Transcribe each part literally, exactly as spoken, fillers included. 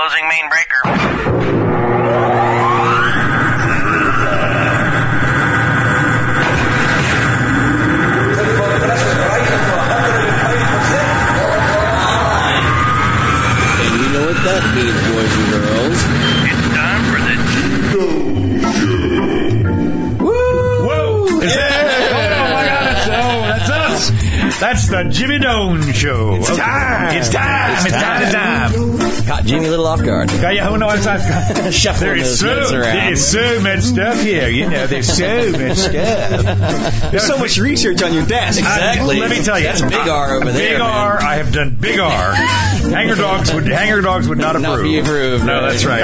closing main breaker. That means, boys and girls, it's time for the Jimmy Dome Show. Woo! Whoa! Is that? Oh my God! That's, oh, that's us. That's the Jimmy Dome Show. It's time. It's time. It's, it's time. It's time. Caught Jimmy a little off guard. Yeah, yeah. Who knows? Shuffling there is those so, notes around. There's so much stuff here. You know, there's so much stuff. There's so much research on your desk. Exactly. I, let me tell you, that's big R over there. Big R. Man. I have done big R. Hanger dogs would hanger dogs would not approve. Not be approved. No, right. that's right.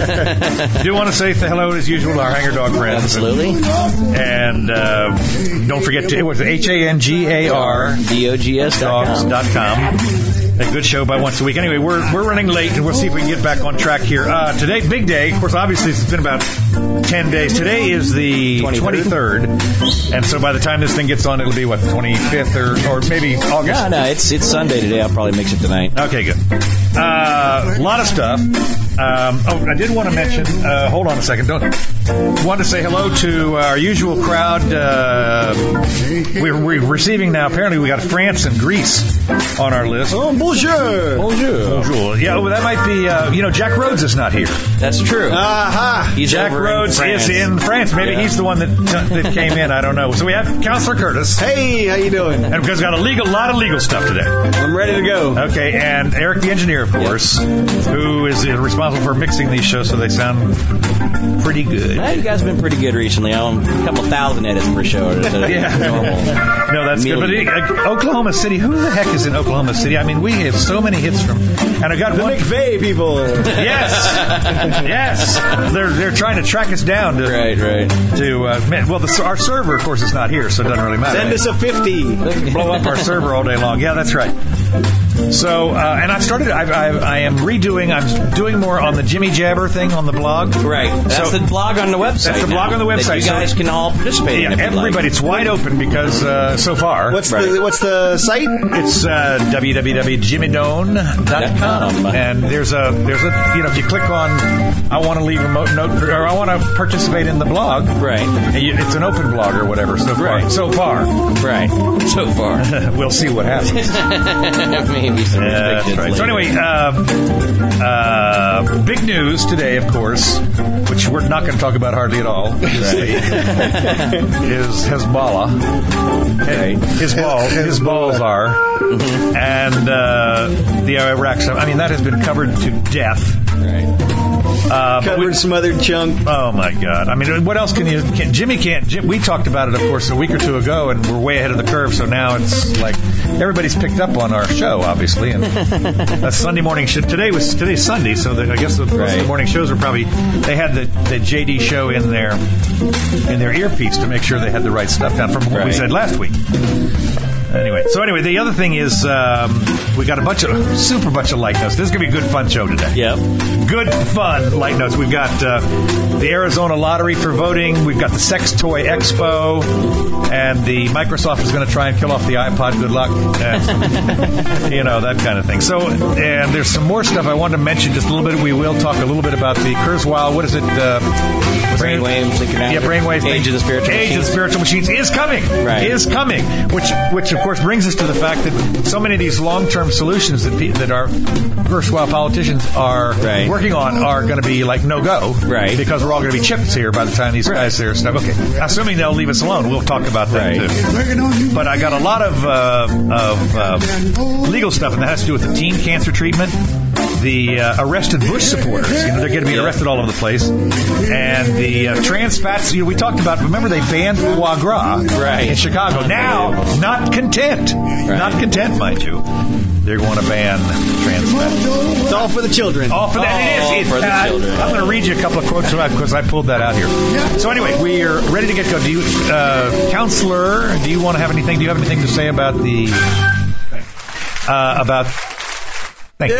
No. Do want to say hello as usual to our hanger dog friends. Absolutely. And uh, don't forget to it was H A N G A R D O G S dogs dot com. A good show by once a week. Anyway, we're we're running late, and we'll see if we can get back on track here. Uh, today, big day. Of course, obviously, it's been about ten days. Today is the twenty-third, and so by the time this thing gets on, it'll be, what, the twenty-fifth or, or maybe August? No, no, it's it's Sunday today. I'll probably mix it tonight. Okay, good. A uh, lot of stuff. Um, oh, I did want to mention, uh, hold on a second. Don't want to say hello to our usual crowd. Uh, we're, we're receiving now, apparently we got France and Greece on our list. Oh, bonjour. Bonjour. Bonjour. Yeah, well, that might be, uh, you know, Jack Rhodes is not here. That's true. Aha. He's Jack over Rhodes in is in France. Maybe Yeah. he's the one that that came in. I don't know. So we have Counselor Curtis. Hey, how you doing? And because we've got a legal, lot of legal stuff today. I'm ready to go. Okay, and Eric the engineer, of course, who is responsible for mixing these shows so they sound pretty good. Well, you guys have been pretty good recently. I'm a couple thousand edits per show. Yeah. No, that's Million. good. But uh, Oklahoma City, who the heck is in Oklahoma City? I mean, we have so many hits from, and I got The one. McVeigh people. Yes, yes. They're they're trying to track us down to Right, right. to uh, man, well, the, our server, of course, is not here, so it doesn't really matter. Send us a fifty. Blow up our server all day long. Yeah, that's right. So, uh, and I've started. I, I, I am redoing. I'm doing more on the Jimmy Jabber thing on the blog. Right. That's So- the blog on the website. That's the blog now, on the website, that you so- guys can all participate Yeah, in. if you'd like. everybody. It's wide open because uh, so far What's Right. the What's the site? it's uh, w w w dot jimmy done dot com, and there's a there's a you know if you click on I want to leave a mo- note or I want to participate in the blog. Right. And you, it's an open blog or whatever. So far, Right. so far, Right. So far. we'll see what happens. Maybe some Yeah, that's restrictions right. So later. anyway, uh, uh, big news today, of course, which we're not going to talk about hardly at all, is, the, is Hezbollah. Right. His ball, his balls are, and uh, the Iraq stuff. I mean, that has been covered to death. Right. Uh, but Covered, we- smothered, chunk. Oh my God! I mean, what else can you? Can, Jimmy can't. Jim, we talked about it, of course, a week or two ago, and we're way ahead of the curve. So now it's like everybody's picked up on our show, obviously. And a Sunday morning show. Today was today's Sunday, so the, I guess the, Right. the morning shows are probably they had the, the J D show in their in their earpiece to make sure they had the right stuff down from what we Right. said last week. Anyway, so anyway, the other thing is um, we got a bunch of super bunch of light notes. This is gonna be a good fun show today. Yep. Good fun light notes. We've got uh, the Arizona Lottery for voting. We've got the Sex Toy Expo, and the Microsoft is going to try and kill off the iPod. Good luck. Uh, you know, that kind of thing. So, and there's some more stuff I wanted to mention just a little bit. We will talk a little bit about the Kurzweil. What is it? Uh, Brainwaves. Yeah, brainwaves. Age of the Spiritual Age Machines. of the Spiritual Machines is coming. Right. Is coming. Which, which of course, brings us to the fact that so many of these long-term solutions that pe- that our Kurzweil politicians are Right. working on are going to be like no-go. Right. Because we're all going to be chips here by the time these guys there stuff. Okay. Assuming they'll leave us alone, we'll talk about that Right. too. But I got a lot of uh, of uh, legal stuff, and that has to do with the teen cancer treatment. The uh, arrested Bush supporters, you know, they're going to be arrested all over the place, and the uh, trans fats. You know, we talked about. Remember, they banned foie gras Right. in Chicago. Now, not content, not content, mind you, they're going to ban trans fats. It's all for the children. All for that. All it is. for It's, the uh, children. I'm going to read you a couple of quotes tonight because I pulled that out here. So anyway, we are ready to get go. Do you, uh, Counselor, do you want to have anything? Do you have anything to say about the uh, about? Thank you.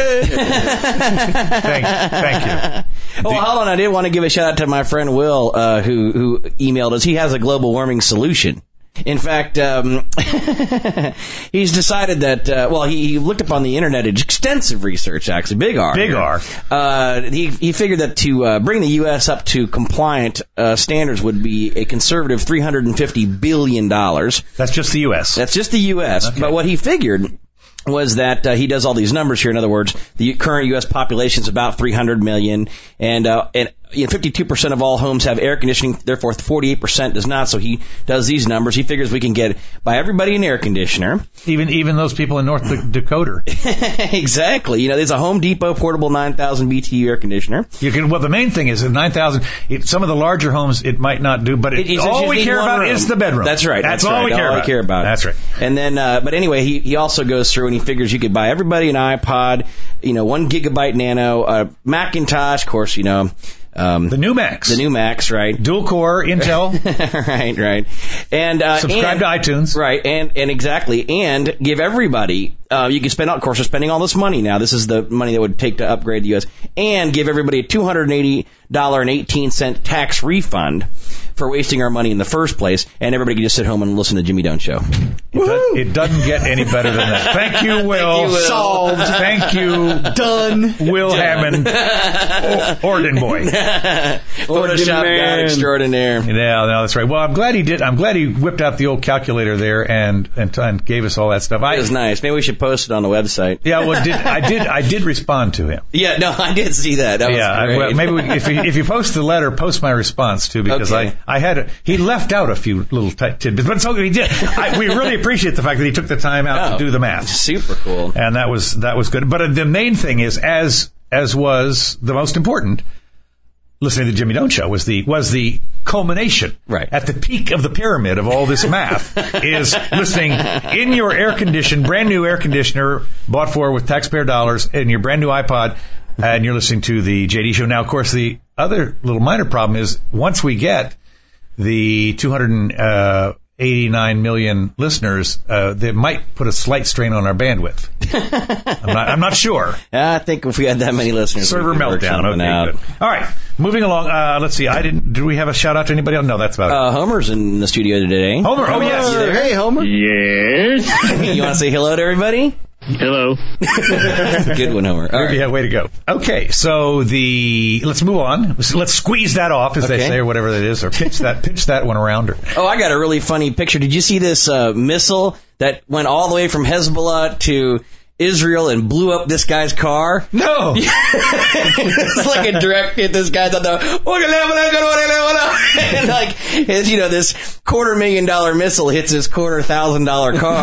thank, thank you. Oh, well, hold on. I did want to give a shout out to my friend Will, uh, who who emailed us. He has a global warming solution. In fact, um, he's decided that, uh, well, he, he looked up on the internet, extensive research, actually, big R. Big R. Uh, he, he figured that to uh, bring the U S up to compliant uh, standards would be a conservative three hundred fifty billion dollars. That's just the U S. That's just the U S. Okay. But what he figured was that uh, he does all these numbers here. In other words, the current U S population is about three hundred million, and uh, and you know, fifty-two percent of all homes have air conditioning, therefore forty-eight percent does not. So he does these numbers. He figures we can get, by everybody, an air conditioner. Even even those people in North Dakota. Exactly. You know, there's a Home Depot portable nine thousand B T U air conditioner. You can. Well, the main thing is that nine thousand, some of the larger homes it might not do, but it, It- it's all just we need care one about room. is the bedroom. That's right. That's, That's all right. we care all about. I care about. That's right. And then, uh, but anyway, he, he also goes through and he figures you could buy everybody an iPod, you know, one gigabyte Nano, uh, Macintosh, of course, you know, um, The new Max. the new Max, right? Dual core Intel. right, right. And uh, Subscribe and, to iTunes. Right, and and exactly, and give everybody. Uh, you can spend, of course, we're spending all this money now. This is the money that would take to upgrade the U S and give everybody a two hundred eighty dollars and eighteen cents tax refund for wasting our money in the first place, and everybody can just sit home and listen to Jimmy Doan Show. It, does, it doesn't get any better than that. Thank you, Will. Thank you, Will. Solved. Thank you, Done. Will Hammond, o- Orton boy. Photoshop God extraordinaire. Yeah, no, that's right. Well, I'm glad he did. I'm glad he whipped out the old calculator there and and, and gave us all that stuff. I, It was nice. Maybe we should post it on the website. Yeah, well, did, I did. I did respond to him. Yeah, no, I did see that. That was Yeah, I, great. well, maybe we, if you if you post the letter, post my response too, because Okay. I I had a, he left out a few little t- tidbits, but it's okay. He did. I, we really appreciate the fact that he took the time out Oh, to do the math, Super cool. and that was that was good. But the main thing is, as as was the most important, listening to the Jimmy Doan Show was the was the culmination. Right. At the peak of the pyramid of all this math is listening in your air conditioned, brand new air conditioner bought for with taxpayer dollars in your brand new iPod, and you're listening to the J D Show. Now, of course, the other little minor problem is once we get the two hundred eighty-nine million listeners, uh, they might put a slight strain on our bandwidth. I'm not, I'm not sure. I think if we had that many listeners, Server we could work meltdown. something Okay, out. good. All right, moving along. Uh, let's see. I didn't. Did we have a shout out to anybody else? No, that's about it. Uh, Homer's in the studio today. Homer. Oh yes. you there? Hey, Homer. Yes. You want to say hello to everybody? Hello. Good one, Homer. All right. Yeah, way to go. Okay, so the let's move on. Let's, let's squeeze that off, as they Okay. say, or whatever that is, or pinch that pinch that one around her. Oh, I got a really funny picture. Did you see this uh, missile that went all the way from Hezbollah to Israel and blew up this guy's car? No. It's like a direct hit. This guy's on the and like it's, you know, this quarter million dollar missile hits his quarter thousand dollar car.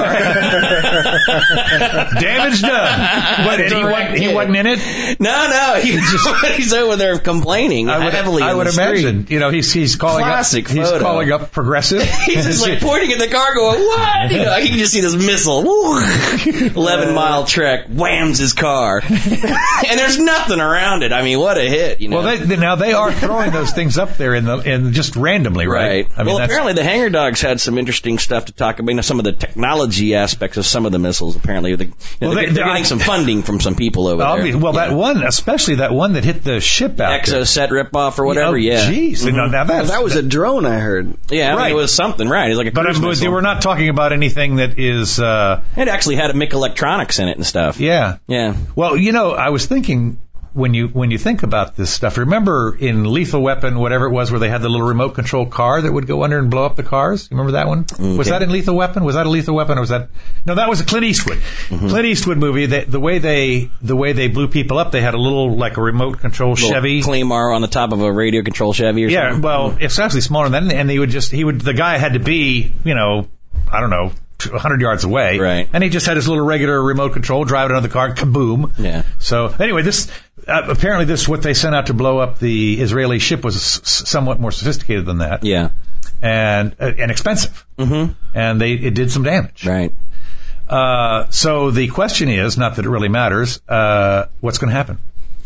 Damage done. But he, wasn't, he wasn't in it. No, no, he just he's over there complaining I would, heavily. I in would the street. imagine. You know, he's he's calling Classic up. He's photo. calling up progressive. He's just like pointing at the car, going, "What?" You know, you can just see this missile, eleven mile trek, whams his car, and there's nothing around it. I mean, what a hit! You know. Well, they, they, now they are throwing those things up there in the in just randomly, right? Right. I mean, well, that's, apparently the Hanger Dogs had some interesting stuff to talk about. You know, some of the technology aspects of some of the missiles. Apparently, the, you know, Well, they're, they- they're they- getting some funding from some people over obvious- there. well, that Yeah. one, especially that one that hit the ship out there. Exoset ripoff or whatever. Oh, yeah. Jeez. Mhm. Now, now that's, That was a drone, I heard. Yeah. I mean, Right. it was something. Right. It's like a But cruise um, missile. we're not talking about anything that is. Uh, It actually had a Mick Electronics in it and stuff. yeah. Yeah. Well, you know, I was thinking when you when you think about this stuff. Remember in Lethal Weapon, whatever it was, where they had the little remote control car that would go under and blow up the cars. You remember that one? Was that in Lethal Weapon? Was that a Lethal Weapon, or was that? No, that was a Clint Eastwood. Mm-hmm. Clint Eastwood movie. That the way they the way they blew people up, they had a little like a remote control Little Chevy. Claymore on the top of a radio control Chevy or Yeah, something. well, it's actually smaller than that, and they would just he would the guy had to be, you know, I don't know, one hundred yards away, Right. And he just had his little regular remote control, drive it under the car, kaboom. Yeah. So anyway, this uh, apparently this what they sent out to blow up the Israeli ship was s- somewhat more sophisticated than that, Yeah. and uh, and expensive, Mm-hmm. and they it did some damage. Right. Uh, so the question is, not that it really matters, uh, what's going to happen?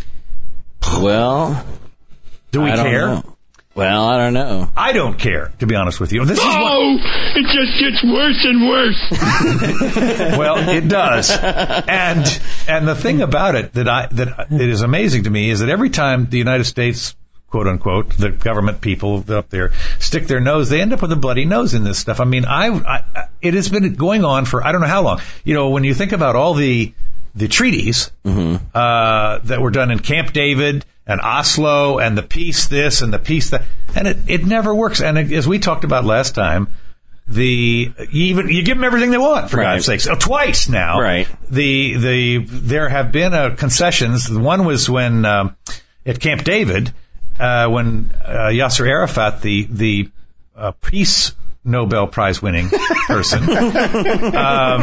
Well, Do we I don't care? know. Well, I don't know. I don't care, to be honest with you. This is what. Oh, it just gets worse and worse. Well, it does, and and the thing about it that I that it is amazing to me is that every time the United States quote unquote, the government people up there stick their nose, they end up with a bloody nose in this stuff. I mean, I, I it has been going on for I don't know how long. You know, when you think about all the the treaties mm-hmm. uh, that were done in Camp David and Oslo and the peace this and the peace that, and it, it never works. And it, as we talked about last time, the you even you give them everything they want, for right. God's sakes. Oh, twice now. Right. The the there have been uh, concessions. One was when um, at Camp David. Uh, when uh, Yasser Arafat, the the uh, peace Nobel Prize winning person, um,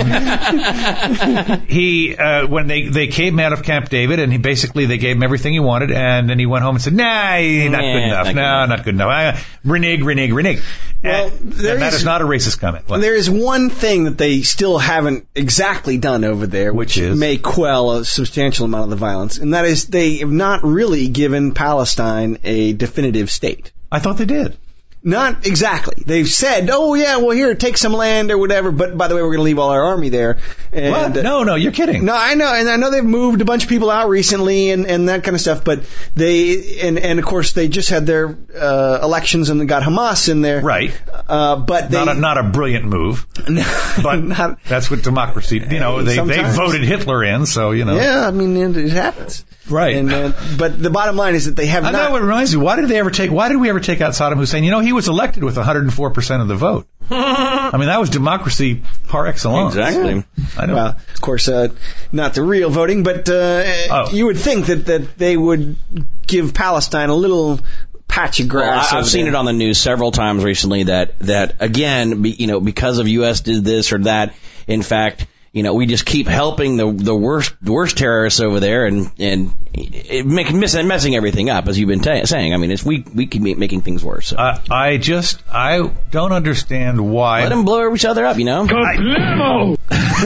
he uh, when they, they came out of Camp David and he basically they gave him everything he wanted and then he went home and said, nah, not good nah, enough, not no, good not good enough, I, renege, renege, renege. Well, and, and that is, is not a racist comment. What? There is one thing that they still haven't exactly done over there, which, which is? may quell a substantial amount of the violence, and that is they have not really given Palestine a definitive state. I thought they did. Not exactly. They've said, oh, yeah, well, here, take some land or whatever, but by the way, we're going to leave all our army there. And, what? No, no, you're kidding. No, I know, and I know they've moved a bunch of people out recently and, and that kind of stuff, but they, and, and of course, they just had their uh, elections and they got Hamas in there. Right. Uh, but they... Not a, not a brilliant move, but not, that's what democracy, you know, they, they voted Hitler in, so, you know. Yeah, I mean, it, it happens. Right. And, uh, but the bottom line is that they have I not... know what reminds me, why did they ever take, why did we ever take out Saddam Hussein? You know, he was elected with one hundred four percent of the vote. I mean, that was democracy par excellence. Exactly. I know. Well, of course, uh, not the real voting, but uh, oh. you would think that, that they would give Palestine a little patch of grass. Well, I've seen there. it on the news several times recently that, that again, be, you know, because of U S did this or that, in fact, you know, we just keep helping the the worst worst terrorists over there and and it make, miss, messing everything up, as you've been t- saying. I mean, it's, we we keep making things worse. So. Uh, I just I don't understand why. Let them blow each other up, you know. Kablamo!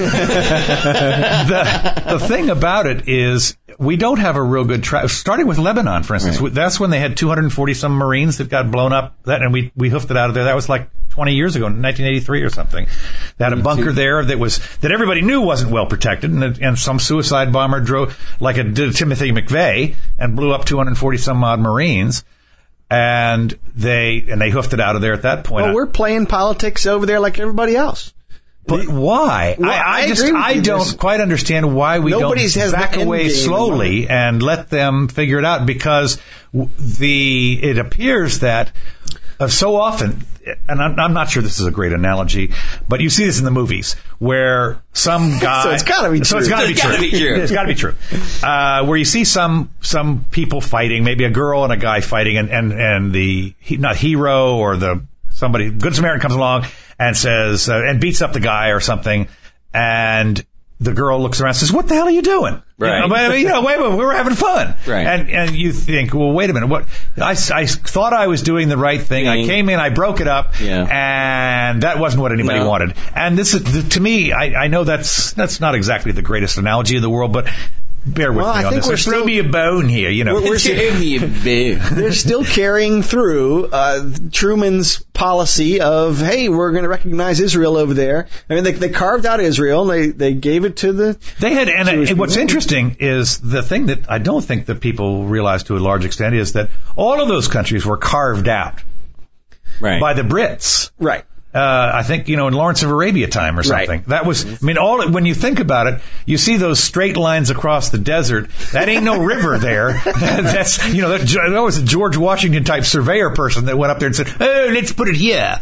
the the thing about it is we don't have a real good track. Starting with Lebanon, for instance, right. that's when they had two hundred forty some Marines that got blown up. That and we we hoofed it out of there. That was like twenty years ago, nineteen eighty-three or something. They had a bunker there that was that everybody knew wasn't well protected, and, and some suicide bomber drove like a did Timothy McVeigh and blew up two hundred forty some odd Marines. And they and they hoofed it out of there at that point. Well, we're playing politics over there like everybody else. But why? Well, I, I, I just agree with I you. don't There's, quite understand why we don't has back the away end game slowly and let them figure it out, because the it appears that uh, so often, and I'm, I'm not sure this is a great analogy, but you see this in the movies where some guy. So it's got to be true. So it's got to be, be true. It's got to be true. Uh, where you see some some people fighting, maybe a girl and a guy fighting, and and and the not hero or the somebody Good Samaritan comes along and says uh, and beats up the guy or something, and the girl looks around and says, "What the hell are you doing?" Right. You know, you know, wait a minute, we were having fun. Right. And and you think, well, wait a minute, what? I, I thought I was doing the right thing. I came in, I broke it up, yeah. and that wasn't what anybody no. wanted. And this is, to me, I, I know that's that's not exactly the greatest analogy in the world, but bear with well, me I on think this. We're Like, still, throw me a bone here, you know. We're, we're they're still carrying through uh, Truman's policy of, hey, we're going to recognize Israel over there. I mean, they, they carved out Israel, and they, they gave it to the They had, and, Jewish and what's people. interesting is the thing that I don't think that people realize to a large extent is that all of those countries were carved out right. by the Brits. Right. Uh, I think, you know, in Lawrence of Arabia time or something. Right. That was, I mean, all, when you think about it, you see those straight lines across the desert. That ain't no river there. That's, you know, that, that was a George Washington type surveyor person that went up there and said, oh, let's put it here.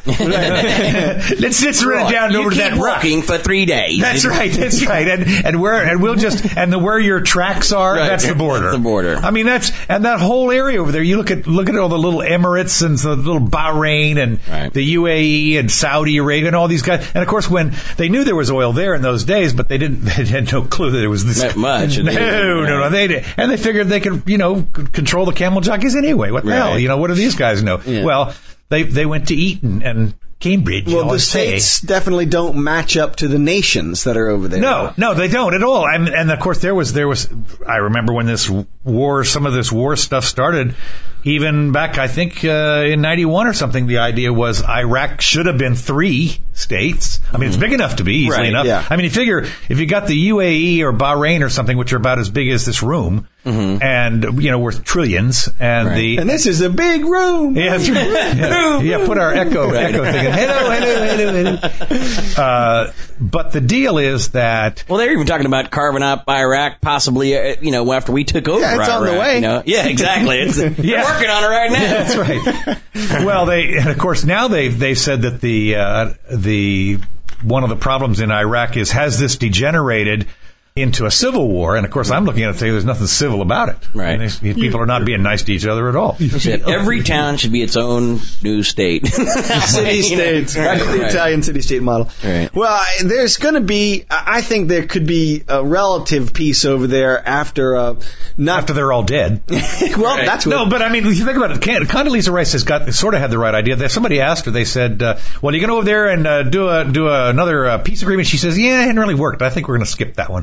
let's, let's run it down you over to keep that rock. walking for three days. That's right, that's right. And, and where, and we'll just, and the, where your tracks are, Right. that's the border. That's the border. I mean, that's, and that whole area over there, you look at, look at all the little Emirates and the little Bahrain and Right. the U A E and Saudi Arabia and all these guys. And of course, when they knew there was oil there in those days, but they didn't, they had no clue that it was this Not much. No, no, no. They did, and they figured they could, you know, control the camel jockeys anyway. What the Right. hell? You know, what do these guys know? Yeah. Well, they they went to Eton and Cambridge. Well, you the always say. states definitely don't match up to the nations that are over there. No, no, they don't at all. And, and of course, there was, there was, I remember when this war, some of this war stuff started, even back, I think, uh, in ninety-one or something, the idea was Iraq should have been three states. I mean, it's big enough to be, easily Right, enough. yeah. I mean, you figure, if you got the U A E or Bahrain or something, which are about as big as this room, Mm-hmm. and, you know, worth trillions, and Right. the... And this is a big room. Yeah, that's right. yeah, yeah, put our echo Right. echo thing in. Hello, hello, hello, hello. Uh, but the deal is that Well, they're even talking about carving up Iraq, possibly, uh, you know, after we took over Yeah, it's Iraq. on the way. You know? Yeah, exactly. It's, Yeah. They're working on it right now. that's right. Well, they and of course now they've they've said that the uh, the one of the problems in Iraq is has this degenerated into a civil war, and of course I'm looking at it and saying there's nothing civil about it. Right. And these people are not being nice to each other at all. Said every town should be its own new state. City states, Right, right, the right. Italian city state model. Right. Well, I- there's going to be, I think there could be a relative peace over there after, uh, not After they're all dead. well, Right. that's what. No, but I mean, if you think about it, Can- Condoleezza Rice has got sort of had the right idea. That somebody asked her, they said, uh, "Well, you going to go over there and uh, do a do a, another uh, peace agreement?" She says, "Yeah, it hadn't really worked. I think we're going to skip that one."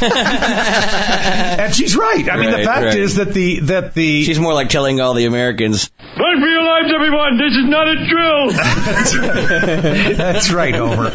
And she's right. I mean, the Right, fact right. is that the that the She's more like telling all the Americans, Run for your lives, everyone! This is not a drill! That's right, Homer.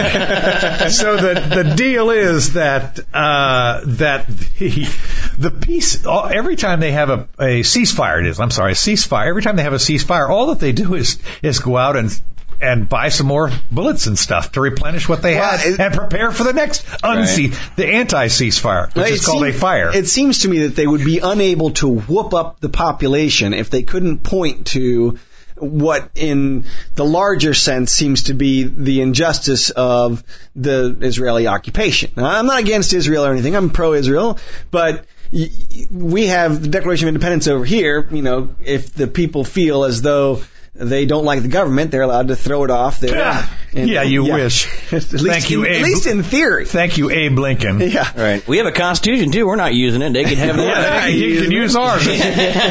So the the deal is that uh, that the the peace all- every time they have a, a ceasefire, it is. I'm sorry, a ceasefire. Every time they have a ceasefire, all that they do is is go out and and buy some more bullets and stuff to replenish what they Well, had it- and prepare for the next unce the anti-ceasefire, which Well, is it called seem- a fire. It seems to me that they would be unable to whoop up the population if they couldn't point to what in the larger sense seems to be the injustice of the Israeli occupation. Now, I'm not against Israel or anything. I'm pro-Israel, but y- y- we have the Declaration of Independence over here. You know, if the people feel as though they don't like the government, they're allowed to throw it off there. Yeah, And- yeah, you wish. At least Thank you, in, Abe. At least in theory. Thank you, Abe Lincoln. Yeah. right, we have a constitution too. We're not using it. They can have Yeah, that. you can use ours. Hell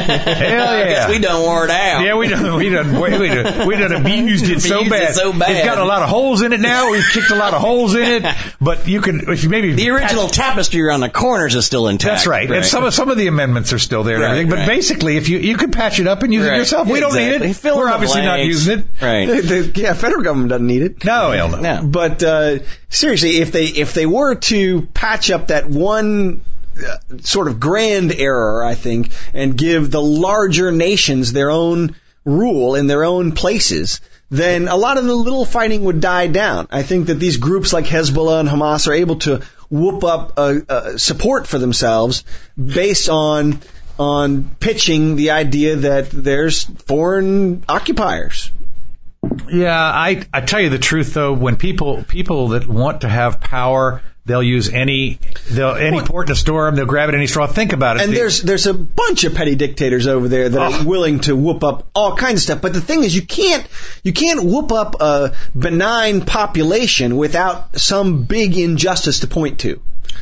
I guess yeah. we don't wore it out. Yeah, we done we done we, we done, we done abused it so Abused it bad. so bad. It's got a lot of holes in it now. We've kicked a lot of holes in it, but you can if you maybe The original tapestry on the corners is still intact. That's right. And some of some of the amendments are still there and Right, everything. But right. basically, if you you could patch it up and use Right. it yourself, we don't Exactly. need it. Fill in We're the obviously not blanks. using it. Right. The, the, yeah, federal government doesn't need it. No, hell no. No. But uh, seriously, if they if they were to patch up that one uh, sort of grand error, I think, and give the larger nations their own rule in their own places, then a lot of the little fighting would die down. I think that these groups like Hezbollah and Hamas are able to whoop up uh, uh, support for themselves based on on pitching the idea that there's foreign occupiers. Yeah, I I tell you the truth though, when people people that want to have power, they'll use any they'll any Well, port in a storm. They'll grab at any straw. Think about it. And The- there's there's a bunch of petty dictators over there that Oh. are willing to whoop up all kinds of stuff. But the thing is, you can't you can't whoop up a benign population without some big injustice to point to.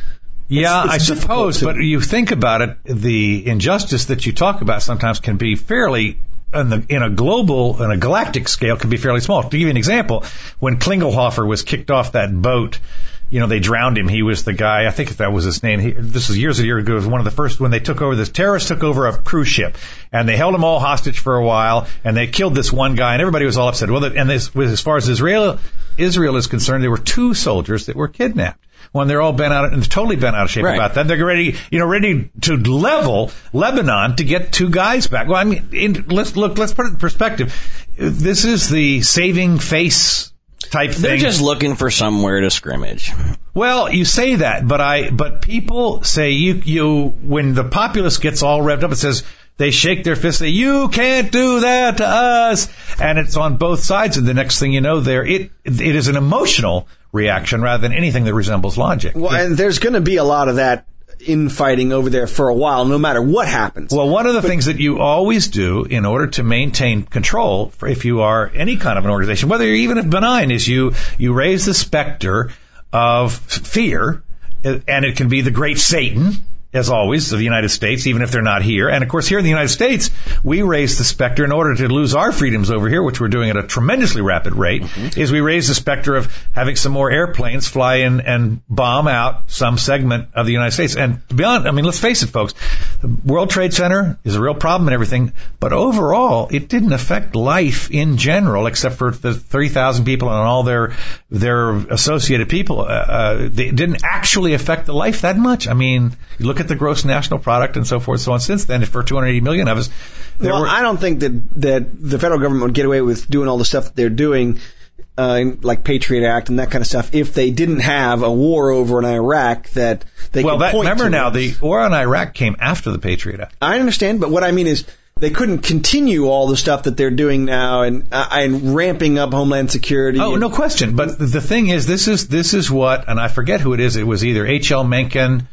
Yeah, It's- it's I suppose, difficult to- but you think about it, the injustice that you talk about sometimes can be fairly, in, the, in a global, in a galactic scale, can be fairly small. To give you an example, when Klingelhofer was kicked off that boat, you know, they drowned him. He was the guy, I think that was his name. He, this was years and years ago. It was one of the first, when they took over, this terrorists took over a cruise ship, and they held them all hostage for a while, and they killed this one guy, and everybody was all upset. Well, and this, as far as Israel, Israel is concerned, there were two soldiers that were kidnapped. When they're all bent out and totally bent out of shape Right. about that, they're ready, you know, ready to level Lebanon to get two guys back. Well, I mean, in, let's look, let's put it in perspective. This is the saving face type thing. They're just looking for somewhere to scrimmage. Well, you say that, but I, but people say you, you, when the populace gets all revved up, it says, they shake their fists, say, you can't do that to us. And it's on both sides. And the next thing you know, there, it, it is an emotional reaction rather than anything that resembles logic. Well, and there's going to be a lot of that infighting over there for a while, no matter what happens. Well, one of the things that you always do in order to maintain control, for if you are any kind of an organization, whether you're even benign, is you, you raise the specter of fear, and it can be the great Satan, as always, of the United States, even if they're not here. And of course, here in the United States, we raise the specter in order to lose our freedoms over here, which we're doing at a tremendously rapid rate, mm-hmm. is we raise the specter of having some more airplanes fly in and bomb out some segment of the United States. And to be honest, I mean, let's face it, folks, World Trade Center is a real problem and everything, but overall, it didn't affect life in general, except for the three thousand people and all their their associated people. Uh, uh, they didn't actually affect the life that much. I mean, you look at the gross national product and so forth, so on. Since then, for two hundred eighty million of us, there well, were, I don't think that that the federal government would get away with doing all the stuff that they're doing. Uh, like Patriot Act and that kind of stuff, if they didn't have a war over in Iraq that they well, could that, point remember to. now, the war in Iraq came after the Patriot Act. I understand, but what I mean is they couldn't continue all the stuff that they're doing now and uh, and ramping up Homeland Security. Oh, and, no question. But the thing is, this is this is what, and I forget who it is. It was either H L Mencken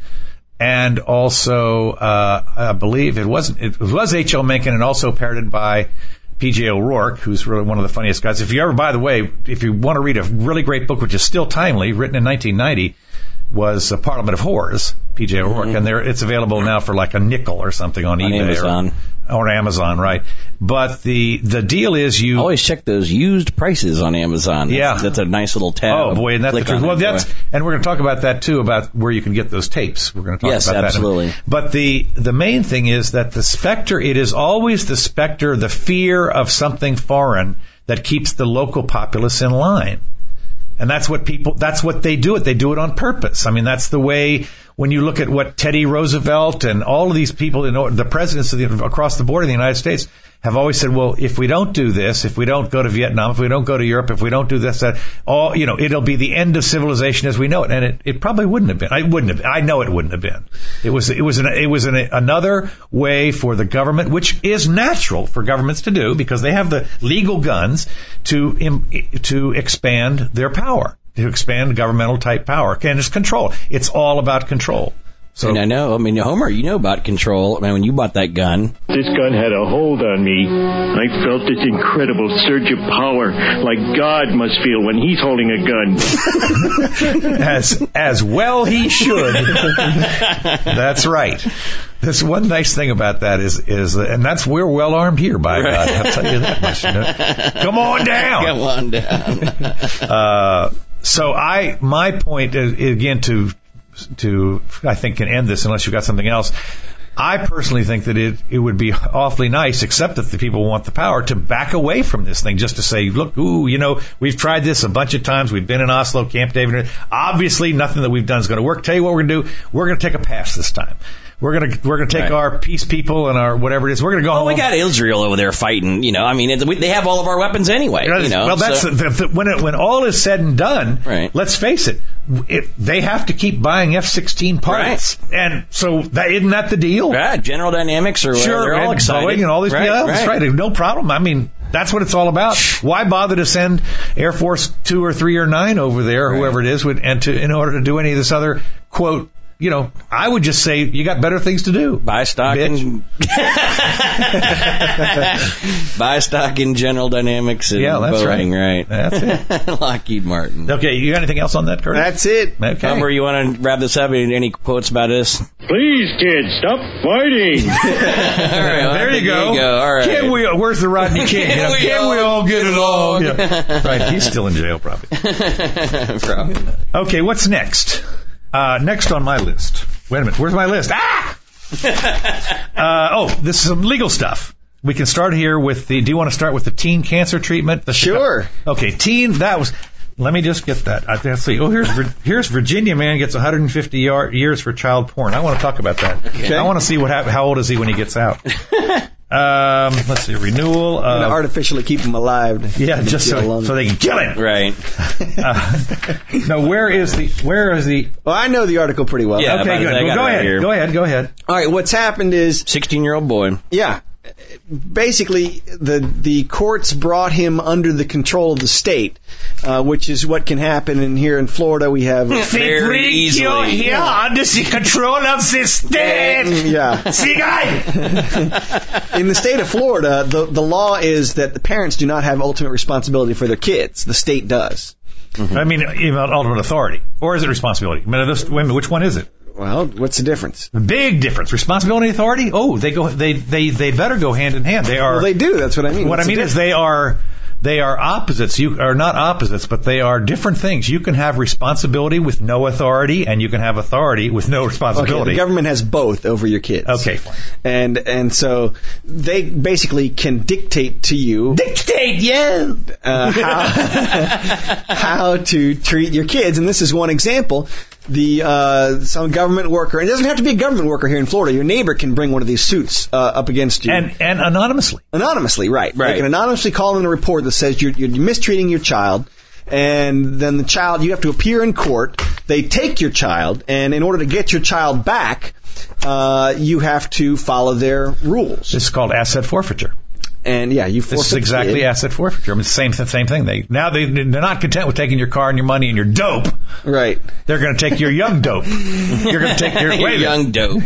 and also, uh, I believe it wasn't. It was H L Mencken and also parroted by P J O'Rourke, who's really one of the funniest guys. If you ever, by the way, if you want to read a really great book, which is still timely, written in nineteen ninety, was uh, Parliament of Whores, P J O'Rourke, mm-hmm. and there it's available now for like a nickel or something on, on eBay Amazon. Or, or Amazon, right? But the the deal is you always check those used prices on Amazon. That's, yeah, that's a nice little tab. Oh boy, and that's the truth. Well, that's boy. And we're going to talk about that too, about where you can get those tapes. We're going to talk yes, about absolutely. that. Yes, absolutely. But the the main thing is that the specter. It is always the specter, the fear of something foreign that keeps the local populace in line. And that's what people, that's what they do it. They do it on purpose. I mean, that's the way, when you look at what Teddy Roosevelt and all of these people, you know, the presidents of the, across the board in the United States have always said, well, if we don't do this, if we don't go to Vietnam, if we don't go to Europe, if we don't do this, that, all, you know, it'll be the end of civilization as we know it. And it, it probably wouldn't have been. I wouldn't have, I know it wouldn't have been. It was, it was an, it was an, another way for the government, which is natural for governments to do because they have the legal guns to, to expand their power, to expand governmental type power. And it's control. It's all about control. So, and I know, I mean, Homer, you know about control. I mean, when you bought that gun. This gun had a hold on me. I felt this incredible surge of power, like God must feel when he's holding a gun. as as well he should. That's right. This one nice thing about that is, is and that's we're well armed here, by God. I'll tell you that much. You know? Come on down. Come on down. uh, so I, my point is, again, to to, I think, can end this unless you've got something else. I personally think that it, it would be awfully nice, except that the people want the power, to back away from this thing, just to say, look, ooh, you know, we've tried this a bunch of times. We've been in Oslo, Camp David. Obviously, nothing that we've done is going to work. Tell you what we're going to do. We're going to take a pass this time. We're gonna we're gonna take right. our peace people and our whatever it is. We're gonna go. Well, home. we got Israel over there fighting. You know, I mean, it, we, they have all of our weapons anyway. You know, well, that's so. the, the, when it, when all is said and done. Right. Let's face it, it, they have to keep buying F sixteen parts, right. and so that isn't that the deal? Right. General Dynamics or sure, they're all and excited. Boeing and all these. Right, yeah, that's right. right. No problem. I mean, that's what it's all about. Why bother to send Air Force two or three or nine over there, or right. whoever it is, would, and to in order to do any of this other quote. You know, I would just say you got better things to do. Buy stock in buy stock in General Dynamics and yeah, that's Boeing, right. right? That's it. Lockheed Martin. Okay, you got anything else on that, Curtis? That's it. Okay. Homer, you want to wrap this up? Any, any quotes about this? Please, kids, stop fighting. All right, well, there you go. you go. All right. Can we? Where's the Rodney King? You know, we can all we all get get along? along? Yeah. Right, he's still in jail, probably. Probably. Okay, what's next? Uh, next on my list. Wait a minute, where's my list? Ah! uh, oh, this is some legal stuff. We can start here with the, do you want to start with the teen cancer treatment? The sure. Okay, teen, that was, let me just get that. I, let's see. Oh, here's here's Virginia man gets one hundred fifty yard, years for child porn. I want to talk about that. Okay. I want to see what happened. How old is he when he gets out? Um, let's see, renewal. Uh, I'm gonna artificially keep him alive. Yeah, just so, so they can kill him. Right. uh, now, where is the, where is the... Well, I know the article pretty well. Yeah, okay, good. Well, go right ahead. Here. Go ahead. Go ahead. All right, what's happened is... sixteen-year-old boy. Yeah. Basically, the the courts brought him under the control of the state, uh, which is what can happen. And here in Florida, we have very easily. You're here under the control of the state. Yeah. See, guy. In the state of Florida, the the law is that the parents do not have ultimate responsibility for their kids. The state does. Mm-hmm. I mean, even ultimate authority, or is it responsibility? I mean, this, wait a minute, which one is it? Well, what's the difference? Big difference. Responsibility and authority? Oh, they go. They they they better go hand in hand. They are. Well, they do. That's what I mean. What what's I mean the is they are. they are opposites. You are not opposites, but they are different things. You can have responsibility with no authority, and you can have authority with no responsibility. Okay, the government has both over your kids. Okay, fine. And and so they basically can dictate to you Dictate, yeah. uh, how, how to treat your kids. And this is one example. The uh, some government worker, and it doesn't have to be a government worker here in Florida. Your neighbor can bring one of these suits uh, up against you. And and anonymously. Anonymously, right. Right. They can anonymously call in a report that says you're, you're mistreating your child, and then the child, you have to appear in court. They take your child, and in order to get your child back, uh, you have to follow their rules. This is called asset forfeiture. And yeah, you forfeit This is exactly the kid. asset forfeiture. I mean, same same thing. They now they they're not content with taking your car and your money and your dope. Right. They're going to take your young dope. You're going to take your wait a young dope.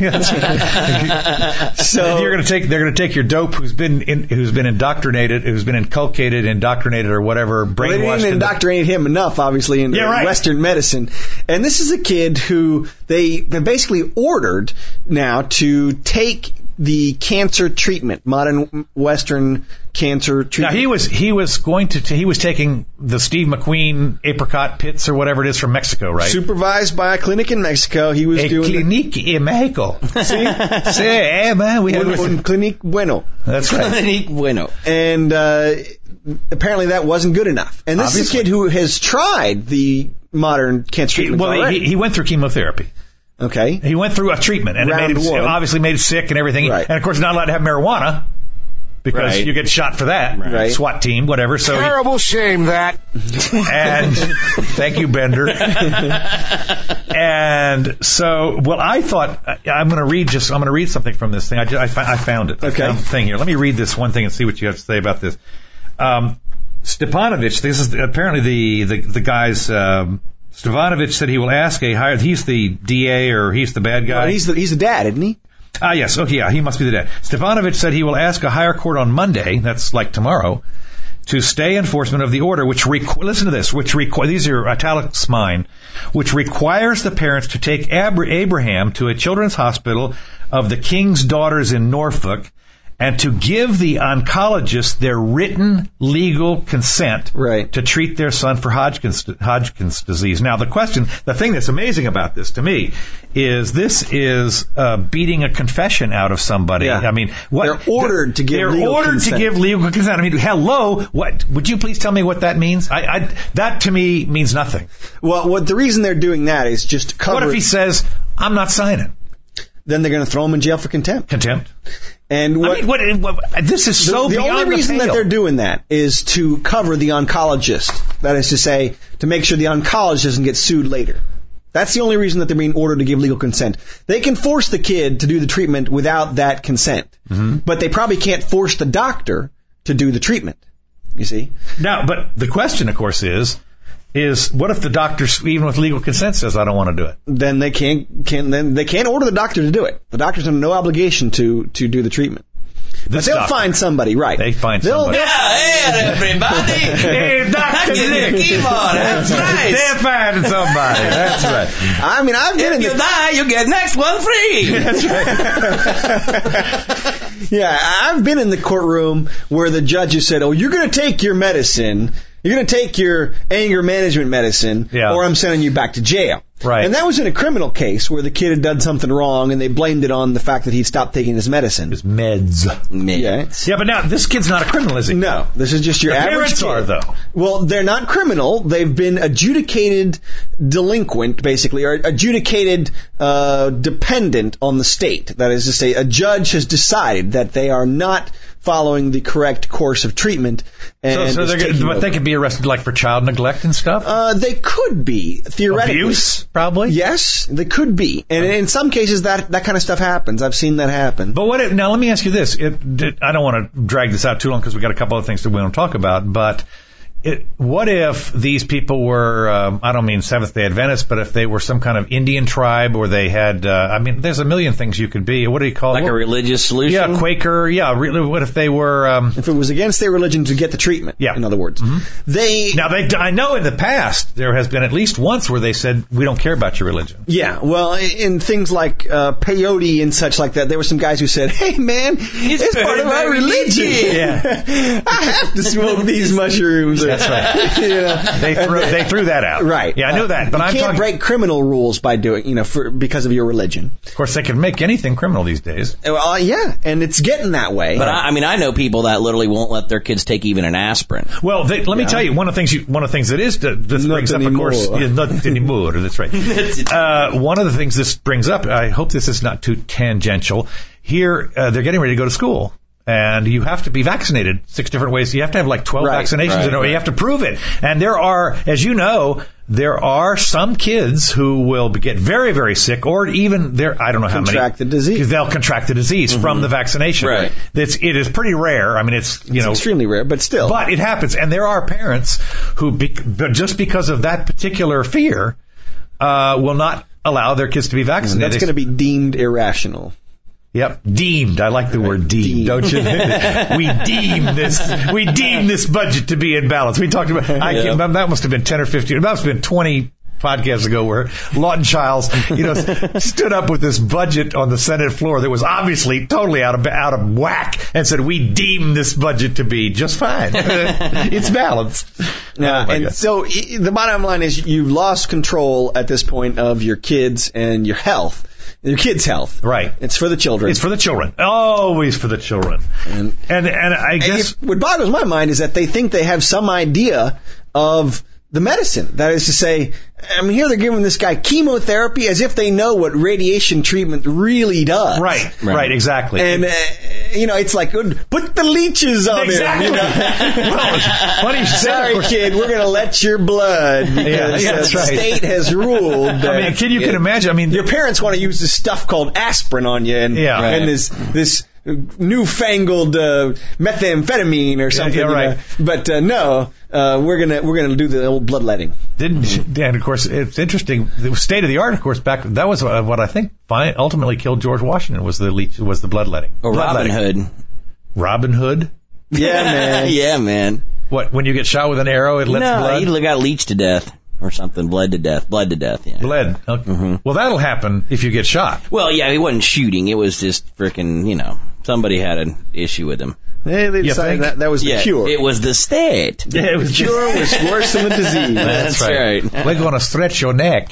So You're going to take they're going to take your dope who's been in, who's been indoctrinated, who's been inculcated, indoctrinated, or whatever, Well, brainwashed. they didn't into- indoctrinate him enough, obviously, in Yeah, right. Western medicine. And this is a kid who they, they basically ordered now to take the cancer treatment, modern Western cancer Now treatment. he was he was going to he was taking the Steve McQueen apricot pits or whatever it is from Mexico, right? Supervised by a clinic in Mexico. He was A doing clinique in Mexico. See, see, eh, man, we un, have. un clinic bueno. That's right. Bueno. And uh, apparently that wasn't good enough. And this Obviously. is a kid who has tried the modern cancer He, treatment well, already. he, he went through chemotherapy. Okay. He went through a treatment, and it Round made him one. it obviously made him sick and everything. Right. And of course, not allowed to have marijuana because Right. you get shot for that. Right. SWAT team, whatever. So he, Terrible shame that. and thank you, Bender. And so, well, I thought I'm going to read just I'm going to read something from this thing. I, just, I, fi- I found it. I Okay. found the thing here. Let me read this one thing and see what you have to say about this. Um, Stepanovich, this is apparently the the, the guy's. Um, Stepanovich said he will ask a higher. He's the D A or he's the bad guy. Well, he's the he's the dad, isn't he? Ah, yes. Okay, yeah, he must be the dad. Stepanovich said he will ask a higher court on Monday, that's like tomorrow, to stay enforcement of the order, which, requ- listen to this, which requ- these are italics mine, which requires the parents to take Ab- Abraham to a children's hospital of the King's Daughters in Norfolk and to give the oncologist their written legal consent Right. to treat their son for Hodgkin's, Hodgkin's disease. Now, the question, the thing that's amazing about this to me is this is uh, beating a confession out of somebody. Yeah. I mean, what They're ordered to give They're legal ordered consent. to give legal consent. I mean, hello, what? Would you please tell me what that means? I, I that to me means nothing. Well, what the reason they're doing that is just to cover. What if he says, "I'm not signing"? Then they're going to throw him in jail for contempt. Contempt. And what, I mean, what, what? This is the, so the beyond only reason the that pale. they're doing that is to cover the oncologist. That is to say, to make sure the oncologist doesn't get sued later. That's the only reason that they're being ordered to give legal consent. They can force the kid to do the treatment without that consent, Mm-hmm. but they probably can't force the doctor to do the treatment. You see? Now, but the question, of course, is, is what if the doctor, even with legal consent, says, "I don't want to do it"? Then they can't can then they can't order the doctor to do it. The doctor's under no obligation to to do the treatment. But This they'll doctor. find somebody, right? They find They'll- somebody. Yeah, hey, everybody. Hey, Doctor Nick. Come on, that's right. They're finding somebody. That's right. I mean, I've been If in you the die, you get next one free. That's right. yeah, I've been in the courtroom where the judges said, "Oh, you're going to take your medicine. You're going to take your anger management medicine, Yeah. or I'm sending you back to jail." Right. And that was in a criminal case where the kid had done something wrong, and they blamed it on the fact that he'd stopped taking his medicine. It's meds. Yeah. Yeah, but now this kid's not a criminal, is he? No, this is just your The average parents kid. are, though. Well, they're not criminal. They've been adjudicated delinquent, basically, or adjudicated uh, dependent on the state. That is to say, a judge has decided that they are not following the correct course of treatment. And So, so is they're taking gonna, but over. they could be arrested like for child neglect and stuff. Uh, they could be, theoretically. Abuse, probably. Yes, they could be. And in some cases, that, that kind of stuff happens. I've seen that happen. But what? It, now let me ask you this. It, it, I don't want to drag this out too long because we got a couple of things that we want to talk about. But it, what if these people were, um, I don't mean Seventh-day Adventists, but if they were some kind of Indian tribe or they had, uh, I mean, there's a million things you could be. What do you call it? Like what, a religious solution? Yeah, Quaker. Yeah, really, what if they were... Um, if it was against their religion to get the treatment, yeah. in other words. Mm-hmm. They... Now, they, I know in the past there has been at least once where they said, we don't care about your religion. Yeah, well, in things like uh, peyote and such like that, there were some guys who said, hey, man, it's, it's part of our religion. Yeah. I have to smoke these mushrooms. That's right. You know? They threw they threw that out. Right. Yeah, I knew that. But you I'm can't talking, break criminal rules by doing, you know, for because of your religion. Of course, they can make anything criminal these days. Well, uh, yeah, and it's getting that way. But I, I mean, I know people that literally won't let their kids take even an aspirin. Well, they, let me Yeah. tell you one of the things. You, one of the things that is to, this Not brings up, anymore. of course, yeah, not anymore. That's right. uh, one of the things this brings up. I hope this is not too tangential. Here, uh, they're getting ready to go to school. And you have to be vaccinated six different ways. You have to have like twelve Right, vaccinations right, in a row. right. You have to prove it. And there are, as you know, there are some kids who will get very, very sick, or even there. I don't know how many Contract the disease. They'll contract the disease mm-hmm. from the vaccination. Right. It's it is pretty rare. I mean, it's you it's know extremely rare, but still. But it happens, and there are parents who, be, but just because of that particular fear, uh, will not allow their kids to be vaccinated. That's going to be deemed irrational. Yep, deemed. I like the word deemed, Deemed. don't you? we deem this. We deem this budget to be in balance. We talked about. I Yeah. can't, that must have been ten or fifteen. That must have been twenty podcasts ago, where Lawton Childs, you know, stood up with this budget on the Senate floor that was obviously totally out of out of whack, and said, "We deem this budget to be just fine. It's balanced." Yeah, Oh, my and God. so i- the bottom line is you've lost control at this point of your kids and your health. Your kids' health. Right. It's for the children. It's for the children. Always for the children. And, And and I and guess if, what boggles my mind is that they think they have some idea of the medicine. That is to say, I mean, here they're giving this guy chemotherapy as if they know what radiation treatment really does. right, right, Right. exactly. And, uh, you know, it's like, put the leeches on exactly. him. You know? Well, it's funny you should say that, of Sorry, course. kid, we're going to let your blood because Yeah, yeah, uh, that's the right. state has ruled that I mean, a kid you can imagine. I mean, your parents want to use this stuff called aspirin on you and, Yeah. and Right. this this newfangled uh, methamphetamine or something. yeah, right. uh, but uh, no, uh, we're gonna we're gonna do the old bloodletting. Didn't and of course it's interesting. The state of the art, of course, back that was uh, what I think fi- ultimately killed George Washington was the leech, was the bloodletting. Or Robin Bloodletting. Hood. Robin Hood. Yeah, man. Yeah, man. What when you get shot with an arrow, it lets No, blood. he got leeched to death or something. Bled to death. Bled to death, yeah. Bled. Okay. Mm-hmm. Well, that'll happen if you get shot. Well, yeah, he wasn't shooting. It was just freaking, you know, somebody had an issue with him. Hey, they You decided think? that that was the Yeah, cure. it was the state. Yeah, it the cure was worse than the disease. That's right. We're going to stretch your neck.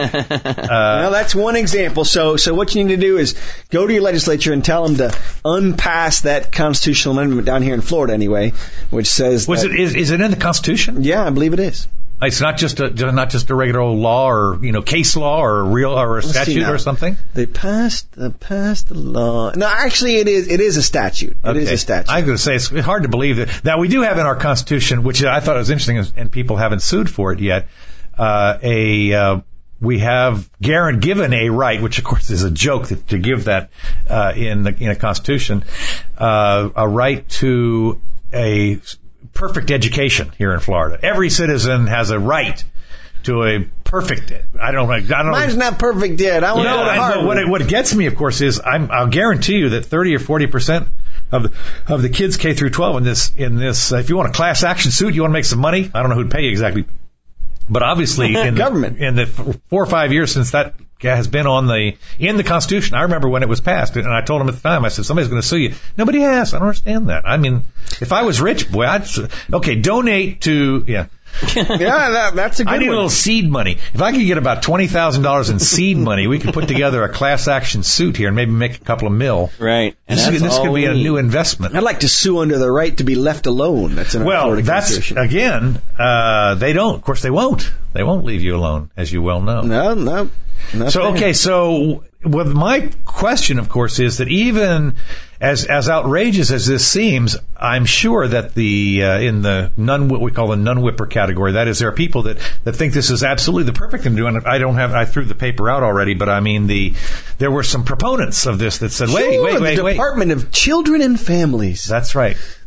Well, that's one example. So, so what you need to do is go to your legislature and tell them to unpass that constitutional amendment down here in Florida, anyway, which says Was that, it is, is it in the Constitution? Yeah, I believe it is. It's not just a not just a regular old law or you know case law or a real or a Let's see statute now. or something. They passed the passed the law. No, actually, it is it is a statute. It is Okay. a statute. I'm going to say it's hard to believe that. Now we do have in our Constitution, which I thought was interesting, and people haven't sued for it yet. Uh, a uh, we have guaranteed given a right, which of course is a joke that, to give that uh, in the in a Constitution, uh, a right to a perfect education here in Florida. Every citizen has a right to a perfect. I don't know. I don't know. Mine's not perfect yet. I want to No, go to I, Harvard. but what it, what gets me, of course, is I'm, I'll guarantee you that thirty or forty percent of the, of the kids K through twelve in this in this. Uh, if you want a class action suit, you want to make some money. I don't know who'd pay you exactly, but obviously in Government. the, in the four or five years since that has been on the in the Constitution. I remember when it was passed, and I told them at the time, I said, somebody's going to sue you. Nobody has. I don't understand that. I mean, if I was rich, boy, I'd okay donate to yeah. yeah, that, that's a good I need one. a little seed money. If I could get about twenty thousand dollars in seed money, we could put together a class action suit here and maybe make a couple of mil. Right. And This, that's this all could be we a need. new investment. I'd like to sue under the right to be left alone. That's in our Well, Florida that's, Constitution. again, uh, they don't. Of course, they won't. They won't leave you alone, as you well know. No, no. not So, there. okay, so well, my question, of course, is that even as as outrageous as this seems, I'm sure that the uh, in the nun what we call the nun whipper category, that is, there are people that, that think this is absolutely the perfect thing to do. And I don't have I threw the paper out already, but I mean the there were some proponents of this that said, wait, Sure, wait, wait, the wait. Department of Children and Families. That's right.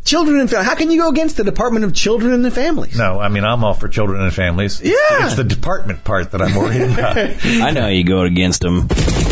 Children and Families. How can you go against the Department of Children and Families? No, I mean, I'm all for children and families. Yeah. It's the department part that I'm worried about. I know you go against them.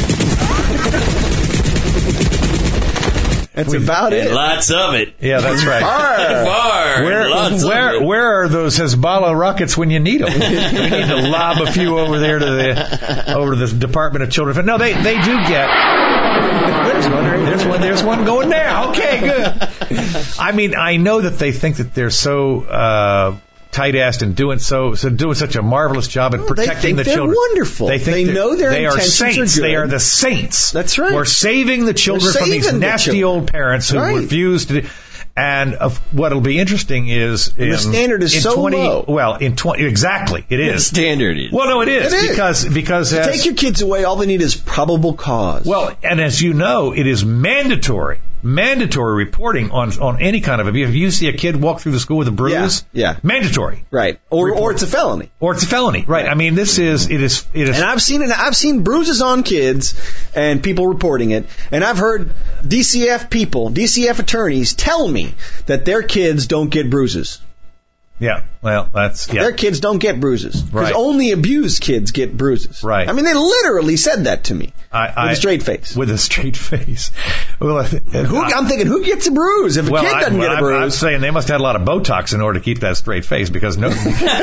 That's about And it. lots of it. Yeah, that's right. Far. Far. Where, lots where, of it. where are those Hezbollah rockets when you need them? We need to lob a few over there to the over to the Department of Children. No, they they do get. There's one. There's one. There's one going now. Okay, good. I mean, I know that they think that they're so uh, tight-assed and doing so, so doing such a marvelous job at They protecting think the they're children. wonderful. They think They they're- know their they are intentions are saints. good. They are the saints. That's right. We're saving the children We're from these saving the nasty children. old parents who Right. refuse to. Do, and of, what'll be interesting is in, the standard is in so twenty, low. Well, in twenty exactly it The is. standard is. Well, no, it is, It is. because because as, Take your kids away. All they need is probable cause. well, and as you know, it is mandatory. Mandatory reporting on on any kind of abuse. If you see a kid walk through the school with a bruise, Yeah, yeah. mandatory, right. Or Report. or it's a felony. or it's a felony, right? I mean, this is it is it is. And I've seen it. I've seen bruises on kids and people reporting it. And I've heard D C F people, D C F attorneys tell me that their kids don't get bruises. Yeah, well, that's yeah. Their kids don't get bruises. Because Right. only abused kids get bruises. Right. I mean, they literally said that to me. I, with I, a straight face. With a straight face. Well, Who, I'm thinking, who gets a bruise if a well, kid I, doesn't well, get a I'm, bruise? I'm saying they must have had a lot of Botox in order to keep that straight face because no,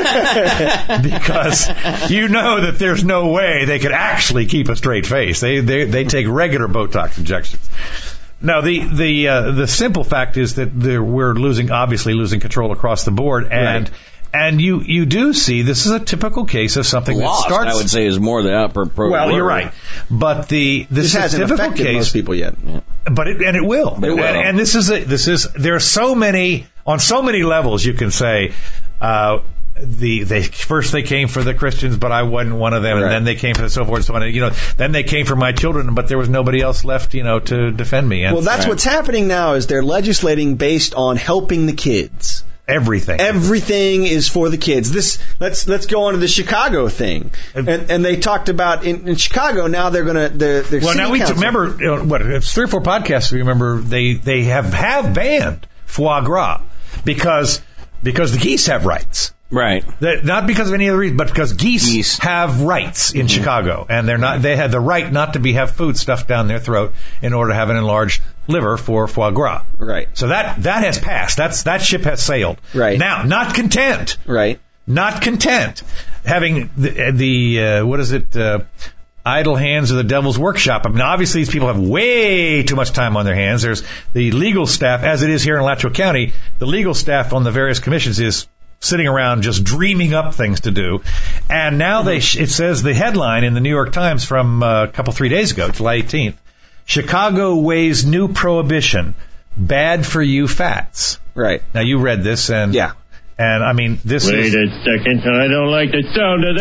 because you know that there's no way they could actually keep a straight face. They they they take regular Botox injections. No, the the uh, the simple fact is that there, we're losing, obviously losing control across the board, and Right. and you you do see this is a typical case of something Lost, that starts. I would say, is more than up. Per, per well, you're word. right, but the this, This is a hasn't typical affected case. most people yet. But it, and it will. But it will. And, and this is a, this is there are so many on so many levels you can say. Uh, the they first they came for the Christians, but I wasn't one of them, Right. and then they came for the so forth and so on. And, you know, then they came for my children, but there was nobody else left, you know, to defend me. And Well, that's Right. what's happening now is they're legislating based on helping the kids. everything. Everything is for the kids. This let's let's go on to the Chicago thing, and and they talked about in, in Chicago now they're gonna they're, they're well, city now we council- remember you know, what it's three or four podcasts. We remember they they have have banned foie gras because because the geese have rights. Right. That, not because of any other reason, but because geese, Geese. have rights in Chicago, and they're not. They had the right not to be have food stuffed down their throat in order to have an enlarged liver for foie gras. Right. So that that has passed. That's that ship has sailed. Right. Now, not content. right. Not content. Having the, the uh, what is it? Uh, idle hands of the devil's workshop. I mean, obviously these people have way too much time on their hands. There's the legal staff, as it is here in Alachua County. The legal staff on the various commissions is sitting around just dreaming up things to do. And now they, sh- it says the headline in the New York Times from uh, a couple, three days ago, July eighteenth, Chicago weighs new prohibition, bad for you fats. Right. Now you read this and, Yeah. and I mean, this Wait is, a second. I don't like the sound of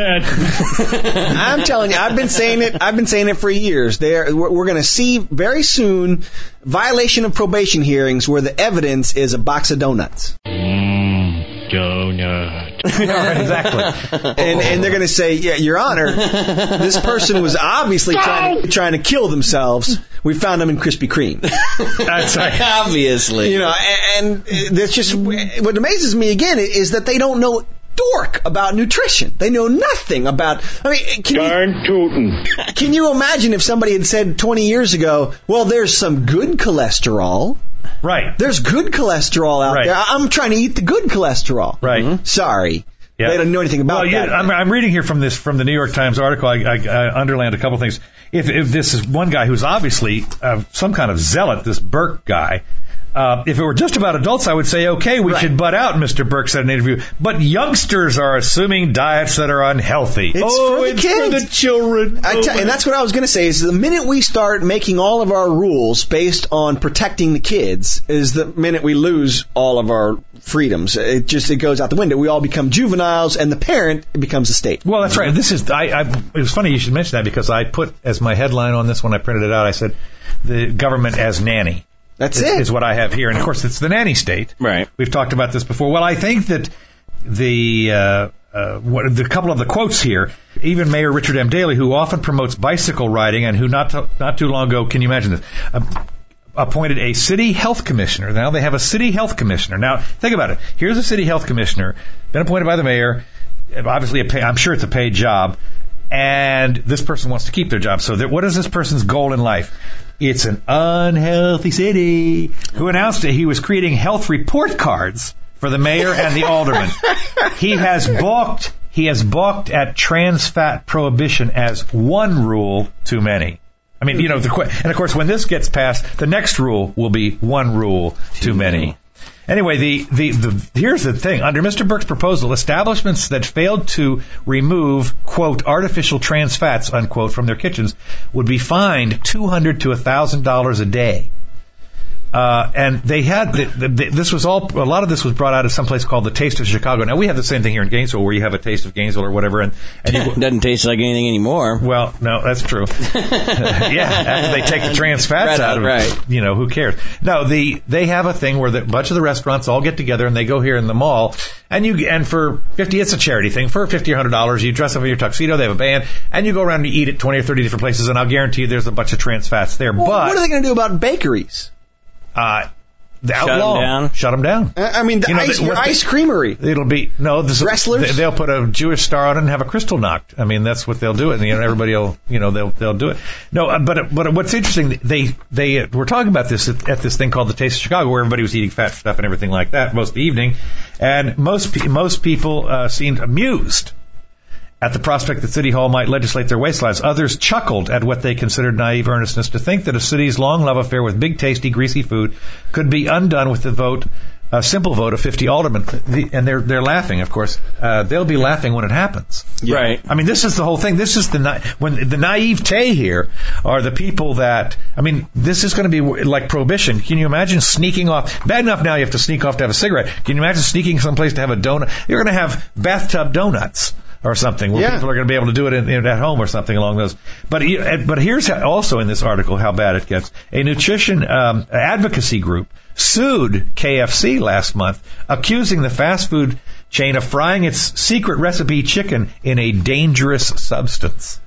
that. I'm telling you, I've been saying it. I've been saying it for years. There, we're, we're going to see very soon violation of probation hearings where the evidence is a box of donuts, Mmm, donut. exactly. and and they're going to say, "Yeah, Your Honor, this person was obviously trying trying to kill themselves. We found them in Krispy Kreme." That's right. Obviously. You know, and, and that's just what amazes me again is that they don't know dork about nutrition. They know nothing about. I mean, can you, Darn tootin'. can you imagine if somebody had said twenty years ago, "Well, there's some good cholesterol. Right. There's good cholesterol out Right. there. I'm trying to eat the good cholesterol." Right. Sorry, Yeah. they don't know anything about well, yeah, that. I'm, I'm reading here from this from the New York Times article. I, I, I underlined a couple things. If, if this is one guy who's obviously uh, some kind of zealot, this Burke guy. Uh, if it were just about adults, I would say, okay, we Right. should butt out, Mister Burke said in an interview. But youngsters are assuming diets that are unhealthy. It's oh, for the it's kids. for the children. I Oh, tell- and that's what I was going to say is the minute we start making all of our rules based on protecting the kids is the minute we lose all of our freedoms. It just it goes out the window. We all become juveniles, and the parent becomes the state. Well, that's right. This is. I, I. It was funny you should mention that because I put as my headline on this when I printed it out. I said, "The government as nanny." That's is, it. is what I have here, and of course it's the nanny state. Right. We've talked about this before. Well, I think that the uh, uh, what the couple of the quotes here, even Mayor Richard M. Daley, who often promotes bicycle riding and who not to, not too long ago, can you imagine this? Uh, appointed a city health commissioner. Now they have a city health commissioner. Now, think about it. Here's a city health commissioner, been appointed by the mayor. Obviously, a pay, I'm sure it's a paid job. And this person wants to keep their job. So that, what is this person's goal in life? It's an unhealthy city. Who announced that he was creating health report cards for the mayor and the aldermen. He has balked. He has balked at trans fat prohibition as one rule too many. I mean, you know, the, and of course, when this gets passed, the next rule will be one rule too many. Anyway, the, the, the here's the thing. Under Mister Burke's proposal, establishments that failed to remove, quote, artificial trans fats, unquote, from their kitchens would be fined two hundred dollars to one thousand dollars a day. Uh, and they had, the, the, the, this was all, a lot of this was brought out of some place called the Taste of Chicago. Now, we have the same thing here in Gainesville where you have a Taste of Gainesville or whatever. And, and you, it doesn't taste like anything anymore. Well, no, that's true. Yeah, after they take the trans fats right out of it, right. you know, who cares? No, the, they have a thing where the, a bunch of the restaurants all get together and they go here in the mall. And you, and for fifty, it's a charity thing. For fifty or one hundred dollars, you dress up in your tuxedo, they have a band, and you go around and you eat at twenty or thirty different places, and I'll guarantee you there's a bunch of trans fats there. Well, but what are they going to do about bakeries? Uh, The Shut outlaw. them down. Shut them down. I mean, the You know, ice, the- your what the- ice creamery. It'll be no. This Wrestlers? They'll put a Jewish star on it and have a crystal knocked. I mean, that's what they'll do, and you know, everybody will, you know, they'll they'll do it. No, uh, but but what's interesting, they they uh, were talking about this at, at this thing called the Taste of Chicago, where everybody was eating fat stuff and everything like that most of the evening, and most pe- most people uh, seemed amused at the prospect that City Hall might legislate their waistlines. Others chuckled at what they considered naive earnestness to think that a city's long love affair with big, tasty, greasy food could be undone with the vote, a simple vote of fifty aldermen. The, and they're they're laughing, of course. Uh, they'll be laughing when it happens. Yeah. Right. I mean, this is the whole thing. This is the na- when the naivete here are the people that. I mean, this is going to be like prohibition. Can you imagine sneaking off? Bad enough now you have to sneak off to have a cigarette. Can you imagine sneaking someplace to have a donut? You're going to have bathtub donuts or something where yeah. people are going to be able to do it in, in, at home or something along those. But but here's how, also in this article how bad it gets. A nutrition um, advocacy group sued K F C last month, accusing the fast food chain of frying its secret recipe chicken in a dangerous substance.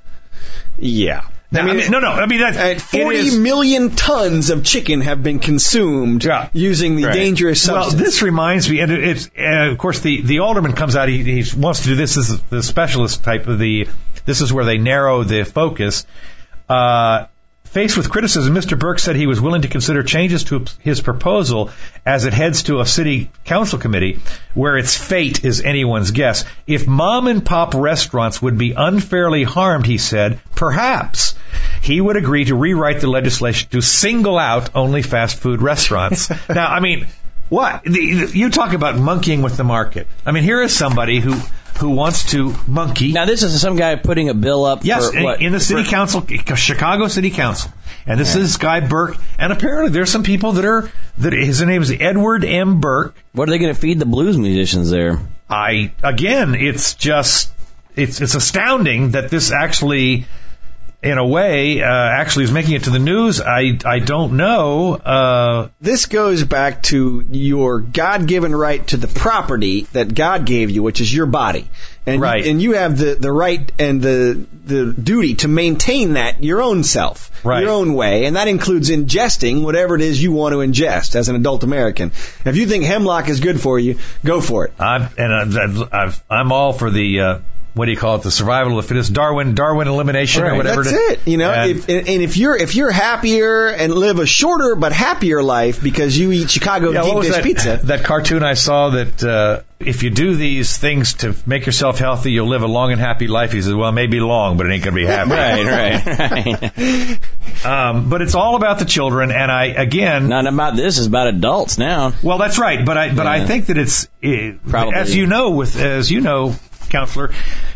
Yeah. Now, I mean, I mean, no, no. I mean, that, At forty it is, million tons of chicken have been consumed Yeah. using the Right. dangerous substance. Well, this reminds me, and it- it's uh, of course the, the alderman comes out. He, he wants to do this. This is the specialist type of the. This is where they narrow the focus. Uh, faced with criticism, Mister Burke said he was willing to consider changes to his proposal as it heads to a city council committee, where its fate is anyone's guess. If mom and pop restaurants would be unfairly harmed, he said, perhaps he would agree to rewrite the legislation to single out only fast food restaurants. Now, I mean, what? The, you talk about monkeying with the market. I mean, here is somebody who, who wants to monkey. Now, this is some guy putting a bill up Yes, for in, what? in the city For- council, Chicago City Council. And this is Guy Burke. And apparently there's some people that are, that his name is Edward M. Burke. What are they going to feed the blues musicians there? I, again, it's just, it's, it's astounding that this actually, in a way, uh, actually is making it to the news. I, I don't know. Uh, This goes back to your God-given right to the property that God gave you, which is your body. And, Right. and you have the, the right and the the duty to maintain that your own self, Right. your own way, and that includes ingesting whatever it is you want to ingest as an adult American. If you think hemlock is good for you, go for it. I'm, and I've, I've, I'm all for the, uh, what do you call it? The survival of the fittest, Darwin, Darwin elimination or Right. whatever. That's it is. it. You know, And- if, and, and if you're if you're happier and live a shorter but happier life because you eat Chicago Yeah, what deep was dish that, pizza. that cartoon I saw that uh, if you do these things to make yourself healthy, you'll live a long and happy life. He says, well, it may be long, but it ain't going to be happy. Right, right, right. Um, but it's all about the children, and I, again... Not about this. It's about adults now. Well, that's right, but I but I Yeah. think that it's... It, Probably. as you know, with as you know, Counselor,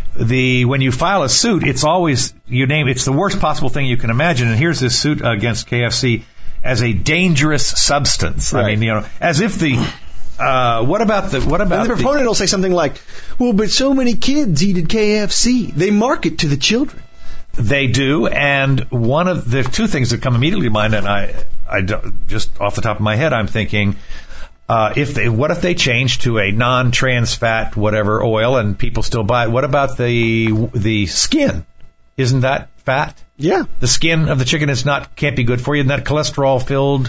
the when you file a suit, it's always... you name it's the worst possible thing you can imagine, and here's this suit against K F C as a dangerous substance. I Right. mean, you know, as if the... Uh, what about the... What about And the the... proponent will say something like, well, but so many kids eat at K F C. They market to the children. They do, and one of the two things that come immediately to mind, and I, I don't, just off the top of my head, I'm thinking, uh, if they, what if they change to a non-trans fat whatever oil, and people still buy it? What about the the skin? Isn't that fat? Yeah. The skin of the chicken is not can't be good for you. Isn't that cholesterol filled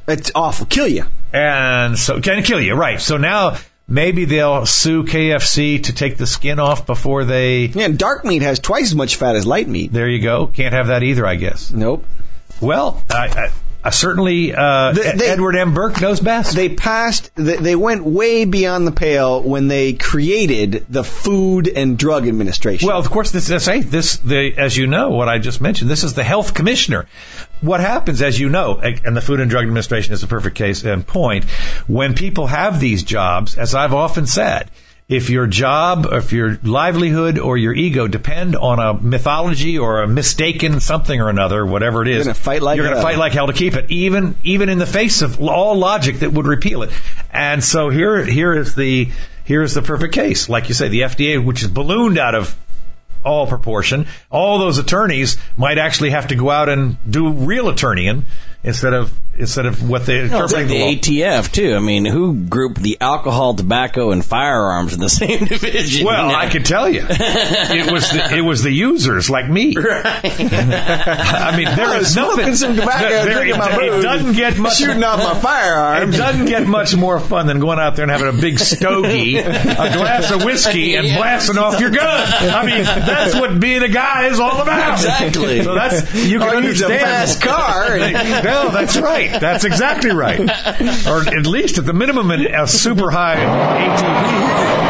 It's awful. Kill you. And so, can kill you, right. So now maybe they'll sue K F C to take the skin off before they... Yeah, and dark meat has twice as much fat as light meat. There you go. Can't have that either, I guess. Nope. Well, I... I Uh, certainly, uh, they, they, Edward M. Burke knows best. They passed, they, they went way beyond the pale when they created the Food and Drug Administration. Well, of course, this, this, hey, this, the, as you know, what I just mentioned, this is the health commissioner. What happens, as you know, and the Food and Drug Administration is a perfect case in point, when people have these jobs, as I've often said, if your job, if your livelihood or your ego depend on a mythology or a mistaken something or another, whatever it is, you're going to fight like you're going to fight like hell to keep it, even even in the face of all logic that would repeal it. And so here here is the here is the perfect case. Like you say, the F D A, which is ballooned out of all proportion, all those attorneys might actually have to go out and do real attorneying instead of instead of what they no, it's like the, the A T F too. I mean, who grouped the alcohol, tobacco, and firearms in the same division? Well, I can tell you, it was the, it was the users like me. Right. I mean, there is nothing. Some tobacco, there, drinking it, my it doesn't get much shooting off my firearms. It doesn't get much more fun than going out there and having a big stogie, a glass of whiskey, and blasting off your gun. I mean, that's what being a guy is all about. Exactly. So that's you can oh, understand. A fast car. No, that's right. That's exactly right. Or at least at the minimum, a super high A T V.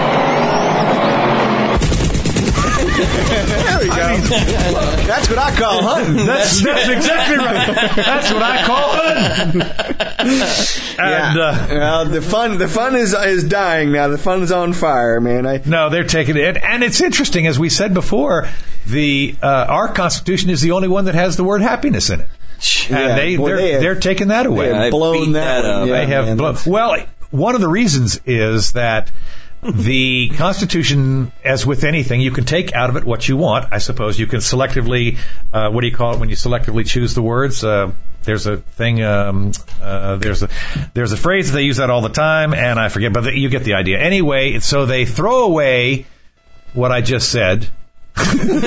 There we go. I mean, that's what I call hunting. That's, that's exactly right. That's what I call hunting. And, yeah. Uh, well, the fun, the fun is is dying now. The fun is on fire, man. I, no, they're taking it, and it's interesting. As we said before, the uh, our Constitution is the only one that has the word happiness in it. And yeah, they, boy, they're, they have, they're taking that away. They have blown that, that up. Yeah, they have man, blown. Well, one of the reasons is that the Constitution, as with anything, you can take out of it what you want. I suppose you can selectively, uh, what do you call it when you selectively choose the words? Uh, there's a thing, um, uh, there's a there's a phrase that they use that all the time, and I forget, but you get the idea. Anyway, so they throw away what I just said. uh,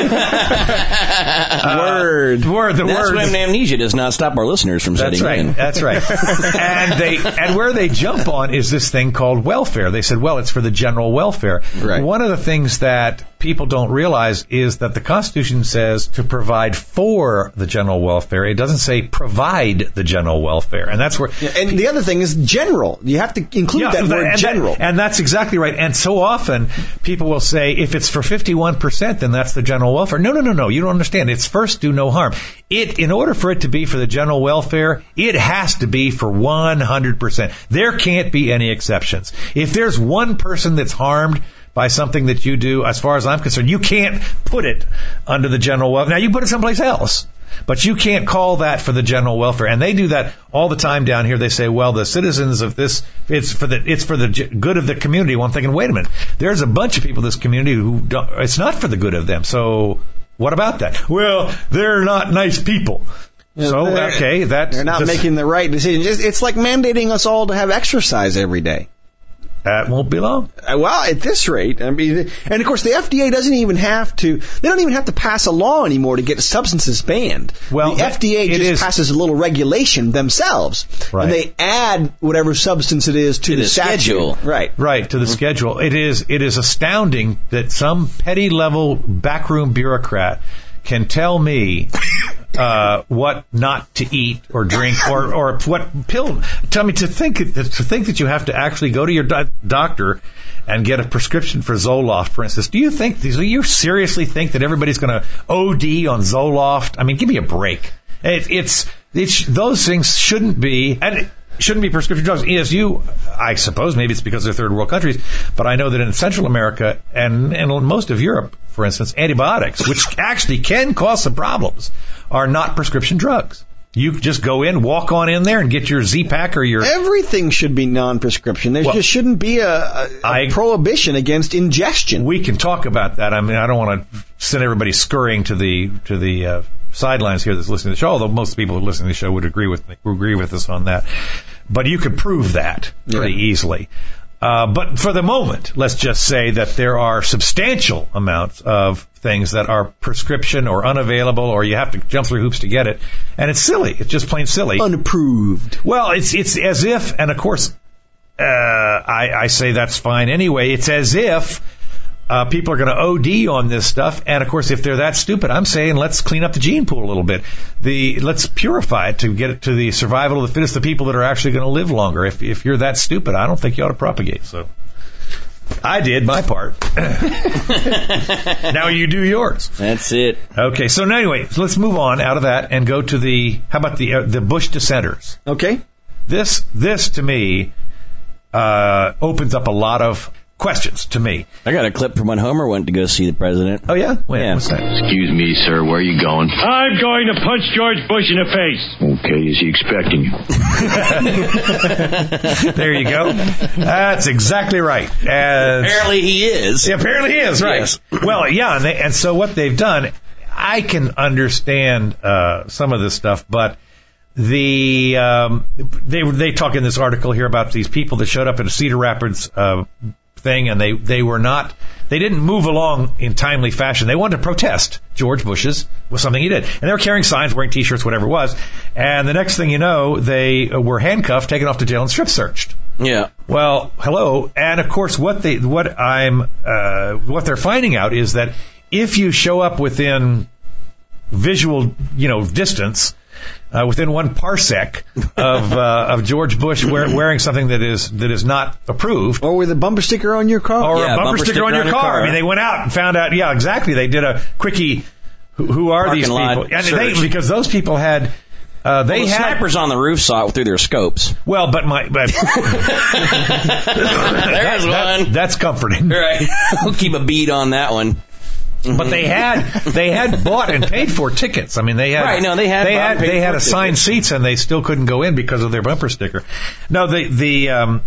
word, word, the That's word. when amnesia does not stop our listeners from That's setting right. in. That's right. and they and where they jump on is this thing called welfare. They said, well, it's for the general welfare. Right. One of the things that people don't realize is that the Constitution says to provide for the general welfare. It doesn't say provide the general welfare, and that's where. Yeah, and the other thing is general. You have to include yeah, that word and general. That, and that's exactly right. And so often people will say, if it's for fifty-one percent, then that's the general welfare. No, no, no, no. You don't understand. It's first do no harm. It, in order for it to be for the general welfare, it has to be for one hundred percent. There can't be any exceptions. If there's one person that's harmed by something that you do, as far as I'm concerned, you can't put it under the general welfare. Now, you put it someplace else, but you can't call that for the general welfare. And they do that all the time down here. They say, well, the citizens of this, it's for the it's for the good of the community. Well, I'm thinking, wait a minute. There's a bunch of people in this community who don't, it's not for the good of them. So what about that? Well, they're not nice people. Yeah, so, they're, okay, that's... They're not just, making the right decisions. It's, it's like mandating us all to have exercise every day. That won't be long. Uh, well, at this rate, I mean, and of course the F D A doesn't even have to, they don't even have to pass a law anymore to get substances banned. Well, the F D A just is, passes a little regulation themselves. Right. And they add whatever substance it is to, to the, the statute. schedule. Right. Right, to the mm-hmm. schedule. It is, it is astounding that some petty level backroom bureaucrat can tell me uh, what not to eat or drink or, or what pill. Tell me to think to think that you have to actually go to your do- doctor and get a prescription for Zoloft, for instance. Do you think? Do you seriously think that everybody's going to O D on Zoloft? I mean, give me a break. It, it's it's those things shouldn't be. And shouldn't be prescription drugs. As you, I suppose, maybe it's because they're third world countries, but I know that in Central America and, and most of Europe, for instance, antibiotics, which actually can cause some problems, are not prescription drugs. You just go in, walk on in there, and get your Z-Pack or your... Everything should be non-prescription. There well, just shouldn't be a, a, a I, prohibition against ingestion. We can talk about that. I mean, I don't want to send everybody scurrying to the to the uh, sidelines here that's listening to the show, although most people who listen to the show would agree with me, would agree with us on that. But you could prove that pretty yeah. easily. Uh, but for the moment, let's just say that there are substantial amounts of things that are prescription or unavailable, or you have to jump through hoops to get it. And it's silly. It's just plain silly. Unapproved. Well, it's it's as if, and of course, uh, I, I say that's fine anyway. It's as if uh, people are going to O D on this stuff. And of course, if they're that stupid, I'm saying let's clean up the gene pool a little bit. The let's purify it to get it to the survival of the fittest, the people that are actually going to live longer. If if you're that stupid, I don't think you ought to propagate. So I did my part. Now you do yours. That's it. Okay. So now anyway, so let's move on out of that and go to the how about the uh, the Bush dissenters? Okay. This this to me uh, opens up a lot of questions to me. I got a clip from when Homer went to go see the president. Oh, yeah? Wait, yeah. What's that? Excuse me, sir. Where are you going? I'm going to punch George Bush in the face. Okay, is he expecting you? There you go. That's exactly right. As, apparently he is. Yeah, apparently he is, right. Yes. Well, yeah, and, they, and so what they've done, I can understand uh, some of this stuff, but the um, they they talk in this article here about these people that showed up at a Cedar Rapids uh, thing, and they, they were not, they didn't move along in timely fashion. They wanted to protest George Bush's was something he did. And they were carrying signs, wearing T-shirts, whatever it was. And the next thing you know, they were handcuffed, taken off to jail, and strip searched. Yeah. Well, hello. And of course, what they, what I'm, uh, what they're finding out is that if you show up within visual, you know, distance, Uh, within one parsec of uh, of George Bush wear, wearing something that is that is not approved, or with a bumper sticker on your car, or yeah, a bumper, bumper sticker, sticker on, your, on your car. car. I mean, they went out and found out. Yeah, exactly. They did a quickie. Who, who are Parking these people? And they, because those people had. Uh, they well, the had snipers on the roof saw it through their scopes. Well, but my but there's that, one. That, that's comforting. Right. We'll keep a bead on that one. But they had they had bought and paid for tickets. I mean, they had right. No, they had they had they had assigned tickets. seats, and they still couldn't go in because of their bumper sticker. No, the the um,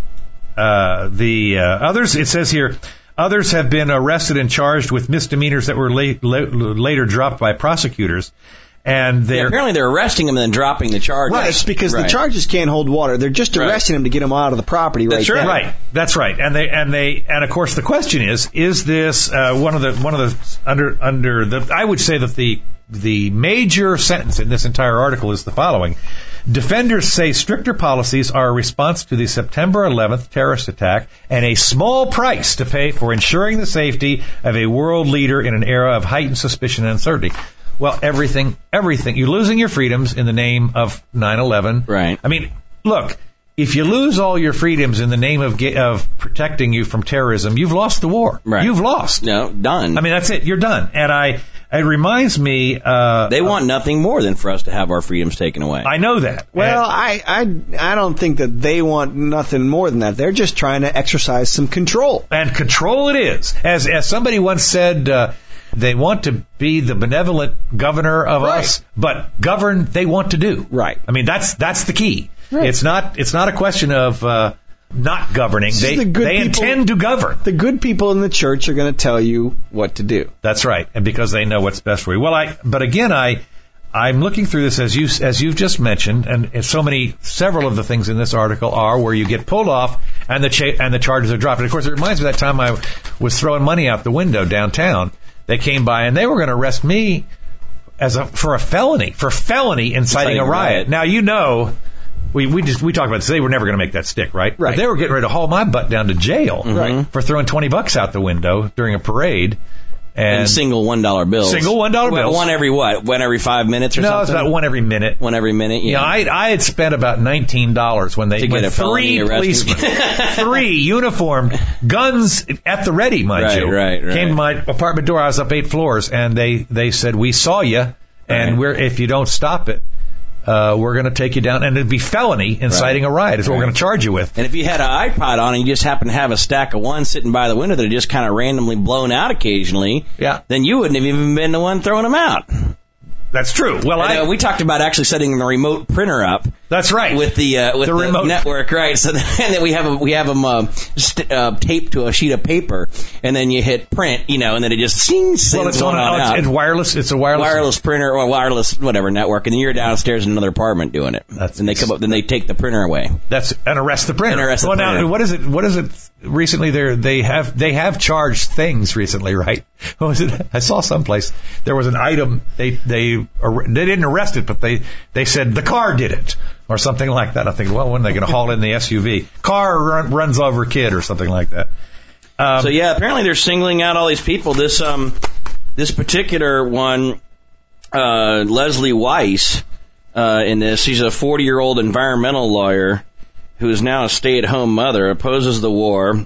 uh, the uh, others. It says here, others have been arrested and charged with misdemeanors that were la- la- later dropped by prosecutors. And they're yeah, apparently they're arresting him and then dropping the charges. Right, it's because right. the charges can't hold water. They're just arresting right. him to get him out of the property. That's right, right. Right. That's right. And they and they and of course the question is: is this uh, one of the one of the under under the? I would say that the the major sentence in this entire article is the following: defenders say stricter policies are a response to the September eleventh terrorist attack and a small price to pay for ensuring the safety of a world leader in an era of heightened suspicion and uncertainty. Well, everything, everything. You're losing your freedoms in the name of nine eleven. Right. I mean, look, if you lose all your freedoms in the name of of protecting you from terrorism, you've lost the war. Right. You've lost. No, done. I mean, that's it. You're done. And I, it reminds me. Uh, they want nothing more than for us to have our freedoms taken away. I know that. Well, and, I, I, I don't think that they want nothing more than that. They're just trying to exercise some control. And control it is. As as somebody once said. Uh, They want to be the benevolent governor of right. us, but govern they want to do. Right. I mean, that's that's the key. Right. It's not it's not a question of uh, not governing. They the good they people, intend to govern. The good people in the church are going to tell you what to do. That's right, and because they know what's best for you. Well, I but again, I I'm looking through this as you as you've just mentioned, and so many several of the things in this article are where you get pulled off and the cha- and the charges are dropped. And of course, it reminds me of that time I was throwing money out the window downtown. They came by and they were going to arrest me as a for a felony, for felony inciting a riot. riot. Now, you know, we we just we talked about this. They were never going to make that stick, right? Right. But they were getting ready to haul my butt down to jail mm-hmm. for throwing twenty bucks out the window during a parade. And, and single one dollar bills. Single one dollar bills. One every what? One every five minutes or no, something? No, it's about one every minute. One every minute. Yeah, you know, I I had spent about nineteen dollars when they to when get a three policemen, three uniformed, guns at the ready, mind right, you, right, right. came to my apartment door. I was up eight floors, and they they said, "We saw you, and right. we're if you don't stop it." Uh, we're going to take you down, and it'd be felony inciting right. a riot is what right. we're going to charge you with. And if you had an iPod on and you just happen to have a stack of ones sitting by the window that are just kind of randomly blown out occasionally, yeah. then you wouldn't have even been the one throwing them out. That's true. Well, and, I uh, we talked about actually setting the remote printer up. That's right. With the uh, with the, the remote network, right? So then, and then we have a, we have them uh, st- uh, taped to a sheet of paper, and then you hit print, you know, and then it just sings. Well, it's on, on it's, out. it's wireless. It's a wireless wireless printer or wireless whatever network, and then you're downstairs in another apartment doing it. That's and they come up, then they take the printer away. That's and arrest the printer. And arrest the well, printer. Now, what is it? What is it? recently they they have they have charged things recently, right? What was it? I saw someplace there was an item they they they didn't arrest it, but they they said the car did it or something like that. I think, well, when are they going to haul in the S U V? Car run, runs over kid or something like that. Um, so yeah, apparently they're singling out all these people. This um this particular one, uh, Leslie Weiss, uh, in this, she's a forty-year-old environmental lawyer who is now a stay-at-home mother, opposes the war.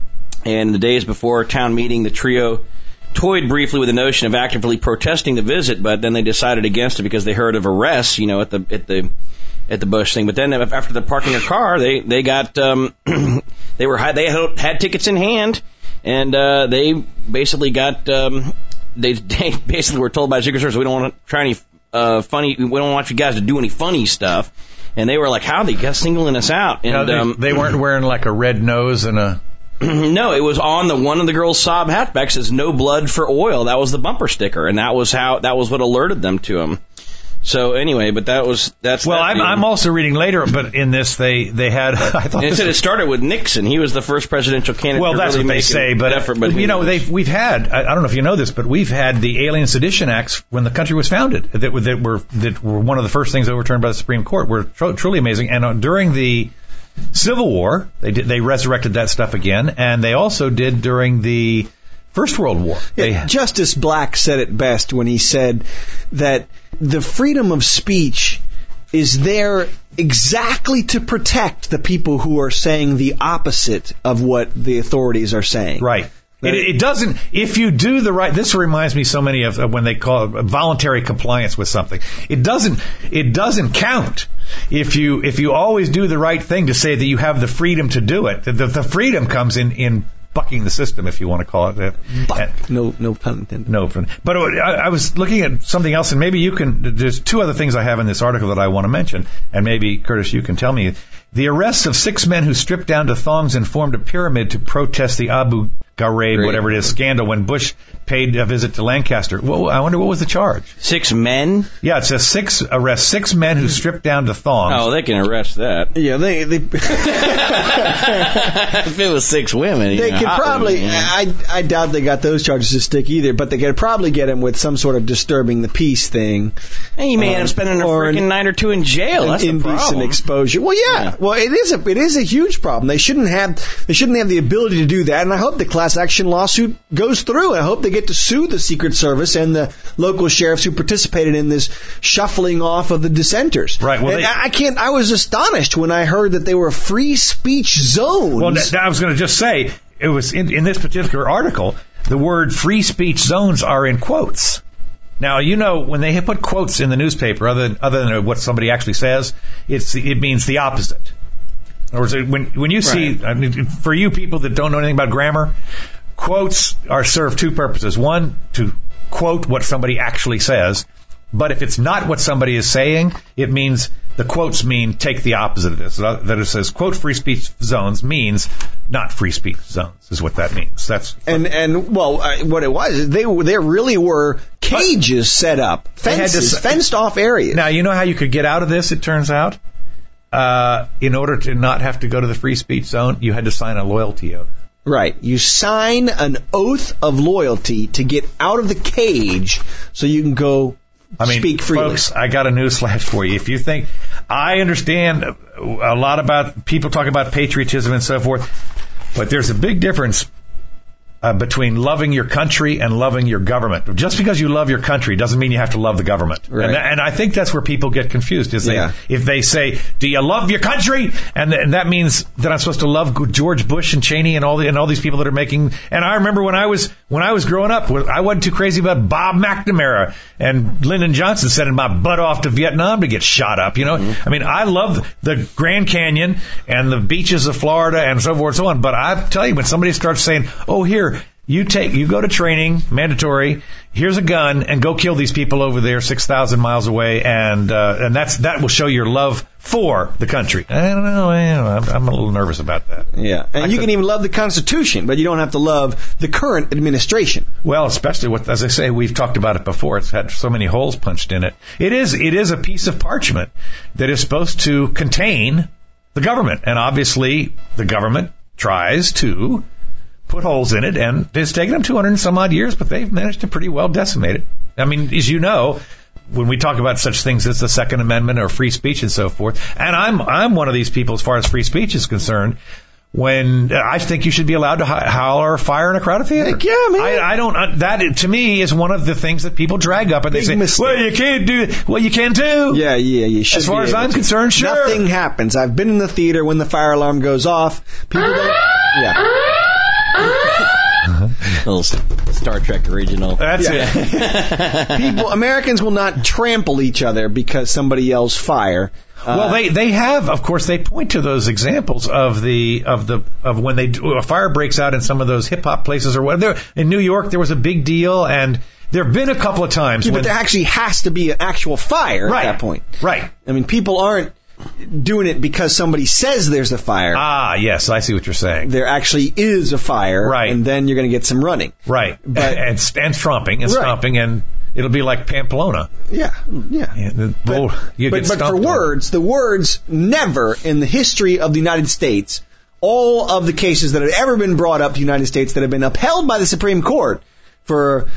And the days before a town meeting, the trio toyed briefly with the notion of actively protesting the visit, but then they decided against it because they heard of arrests, you know, at the at the at the Bush thing. But then after the parking their car, they they got um, they were they had, had tickets in hand, and uh, they basically got um, they, they basically were told by Secret Service, we don't want to try any uh, funny, we don't want you guys to do any funny stuff. And they were like, how? They got singling us out. And no, they, um, they weren't wearing like a red nose and a... No, it was on the one of the girls' Saab hatchbacks says no blood for oil. That was the bumper sticker. And that was how, that was what alerted them to him. So anyway, but that was, that's... Well, that I'm, I'm also reading later, but in this they, they had... I thought and it said it started with Nixon. He was the first presidential candidate. Well, to that's really what they make say, an but, effort, but you know, they've, we've had, I, I don't know if you know this, but we've had the Alien Sedition Acts when the country was founded that, were- that were that were one of the first things overturned by the Supreme Court. Were tr- truly amazing. And uh, during the Civil War, they did, they resurrected that stuff again, and they also did during the First World War. Yeah, They, Justice Black said it best when he said that the freedom of speech is there exactly to protect the people who are saying the opposite of what the authorities are saying. Right. It, it doesn't, if you do the right, this reminds me so many of, of when they call it voluntary compliance with something. It doesn't, it doesn't count if you, if you always do the right thing to say that you have the freedom to do it. The, the freedom comes in, in bucking the system, if you want to call it that. Buck. No, no pun intended. No, but I, I was looking at something else, and maybe you can, there's two other things I have in this article that I want to mention, and maybe, Curtis, you can tell me. The arrest of six men who stripped down to thongs and formed a pyramid to protest the Abu Ghraib, whatever it is, scandal when Bush paid a visit to Lancaster. Well, I wonder what was the charge? Six men? Yeah, it says six arrest six men who stripped down to thongs. Oh, they can arrest that. Yeah, they they If it was six women, you they know, could hot probably. women, you know. I I doubt they got those charges to stick either, but they could probably get him with some sort of disturbing the peace thing. Hey, you may end um, up spending a or freaking an- night or two in jail. That's the indecent problem. exposure. Well, yeah. Yeah. Well, it is a it is a huge problem. They shouldn't have they shouldn't have the ability to do that. And I hope the class action lawsuit goes through. I hope they get to sue the Secret Service and the local sheriffs who participated in this shuffling off of the dissenters. Right. Well, And they- I I can't. I was astonished when I heard that they were free speech zones. Well, th- I was going to just say, it was in, in this particular article, the word free speech zones are in quotes. Now, you know, when they put quotes in the newspaper, other than, other than what somebody actually says, it's it means the opposite. In other words, when, when you see, I mean, for you people that don't know anything about grammar, quotes are serve two purposes. One, to quote what somebody actually says. But if it's not what somebody is saying, it means the quotes mean take the opposite of this. That it says, quote, free speech zones means not free speech zones is what that means. That's And and well, uh, what it was, they were- there really were cages set up, They had to fences, s- fenced off areas. Now, you know how you could get out of this, it turns out? Uh, in order to not have to go to the free speech zone, you had to sign a loyalty oath. Right. You sign an oath of loyalty to get out of the cage so you can go I mean, speak freely. folks, I got a newsflash for you. If you think, I understand a lot about people talking about patriotism and so forth, but there's a big difference uh, between loving your country and loving your government. Just because you love your country doesn't mean you have to love the government. Right. And, and I think that's where people get confused. Is they, Yeah. if they say, "Do you love your country?" and, th- and that means that I'm supposed to love George Bush and Cheney and all the and all these people that are making. And I remember when I was when I was growing up, I wasn't too crazy about Bob McNamara and Lyndon Johnson sending my butt off to Vietnam to get shot up. You know, Mm-hmm. I mean, I love the Grand Canyon and the beaches of Florida and so forth and so on. But I tell you, when somebody starts saying, "Oh, here." You take, you go to training, mandatory. Here's a gun, and go kill these people over there, six thousand miles away, and uh, and that's that will show your love for the country. I don't know, I don't know I'm, I'm a little nervous about that. Yeah. And I you could- can even love the Constitution, but you don't have to love the current administration. Well, especially with, as I say, we've talked about it before. It's had so many holes punched in it. It is, it is a piece of parchment that is supposed to contain the government, and obviously the government tries to put holes in it, and it's taken them two hundred and some odd years, but they've managed to pretty well decimate it. I mean, as you know, when we talk about such things as the Second Amendment or free speech and so forth, and I'm I'm one of these people as far as free speech is concerned, when I think you should be allowed to holler or fire in a crowded theater. Heck yeah, man. I, I don't, uh, that to me is one of the things that people drag up and Big they say, mistake. well, you can't do it. Well, you can too. Yeah, yeah, you should. As far be as able I'm to. concerned, sure. Nothing happens. I've been in the theater when the fire alarm goes off. People don't. Yeah. Little Star Trek original. That's Yeah. it. People, Americans will not trample each other because somebody yells fire. Uh, Well, they, they have, of course, they point to those examples of the of the of when they do, a fire breaks out in some of those hip hop places or whatever. In New York, there was a big deal, and there have been a couple of times yeah, when but there actually has to be an actual fire Right. at that point. right. I mean, people aren't doing it because somebody says there's a fire. Ah, yes, I see what you're saying. There actually is a fire, Right. and then you're going to get some running. Right, But- and, and and stomping and Right. stomping, and it'll be like Pamplona. Yeah, yeah. And the- well, you But, get but for stomped on. words, the words never in the history of the United States, all of the cases that have ever been brought up to the United States that have been upheld by the Supreme Court for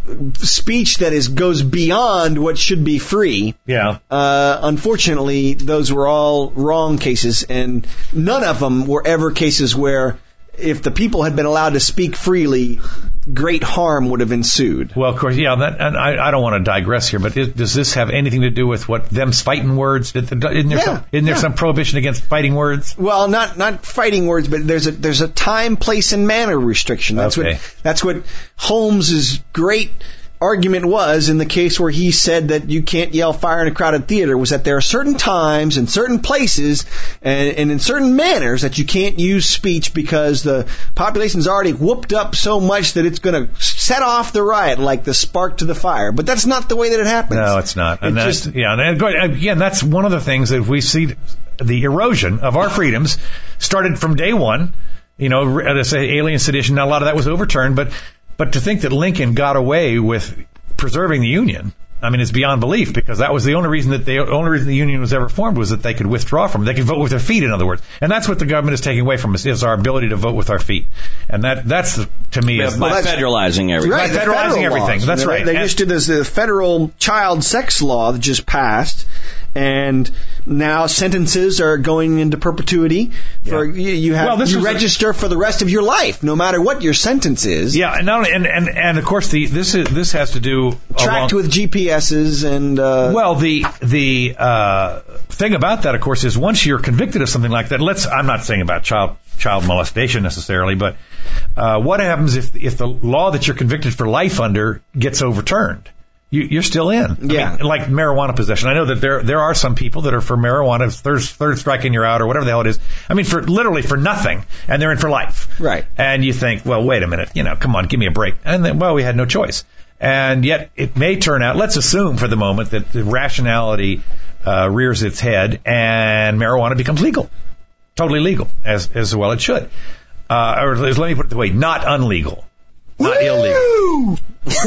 speech that is goes beyond what should be free. Yeah. Uh, unfortunately, those were all wrong cases, and none of them were ever cases where if the people had been allowed to speak freely, great harm would have ensued. Well, of course, yeah, that, and I, I don't want to digress here, but is, does this have anything to do with what them's fighting words? Isn't there, Yeah, some, isn't there yeah. some prohibition against fighting words? Well, not not fighting words, but there's a there's a time, place, and manner restriction. That's Okay. what that's what Holmes's great argument was in the case where he said that you can't yell fire in a crowded theater, was that there are certain times and certain places and, and in certain manners that you can't use speech because the population's already whooped up so much that it's going to set off the riot like the spark to the fire. But that's not the way that it happens. No, it's not. And It that's, just- yeah, and again, that's one of the things that we see the erosion of our freedoms started from day one. You know, let's say alien sedition. Now, a lot of that was overturned, but but to think that Lincoln got away with preserving the Union, I mean, it's beyond belief, because that was the only reason that the only reason the Union was ever formed was that they could withdraw from it. They could vote with their feet, in other words. And that's what the government is taking away from us, is our ability to vote with our feet. And that that's the, to me is By that's- federalizing everything. Right, By the federalizing federal everything. laws. That's You know, right. They And- just did this the federal child sex law that just passed, and now sentences are going into perpetuity. For Yeah. you, you have Well, this you was a- register for the rest of your life, no matter what your sentence is. Yeah, and not only, and, and and of course the this is this has to do Tracked along, with G P S's and uh, Well, the the uh, thing about that, of course, is once you're convicted of something like that, let's I'm not saying about child child molestation necessarily, but uh, what happens if if the law that you're convicted for life under gets overturned? You, you're still in. I Yeah. mean, like marijuana possession. I know that there there are some people that are for marijuana, third third strike and you're out, or whatever the hell it is. I mean, for literally for nothing, and they're in for life. Right. And you think, well, wait a minute, you know, come on, give me a break. And then, well, we had no choice. And yet it may turn out, let's assume for the moment that the rationality uh, rears its head and marijuana becomes legal. Totally legal, as as well it should. Uh, or let me put it the way, not unlegal. Not illegal.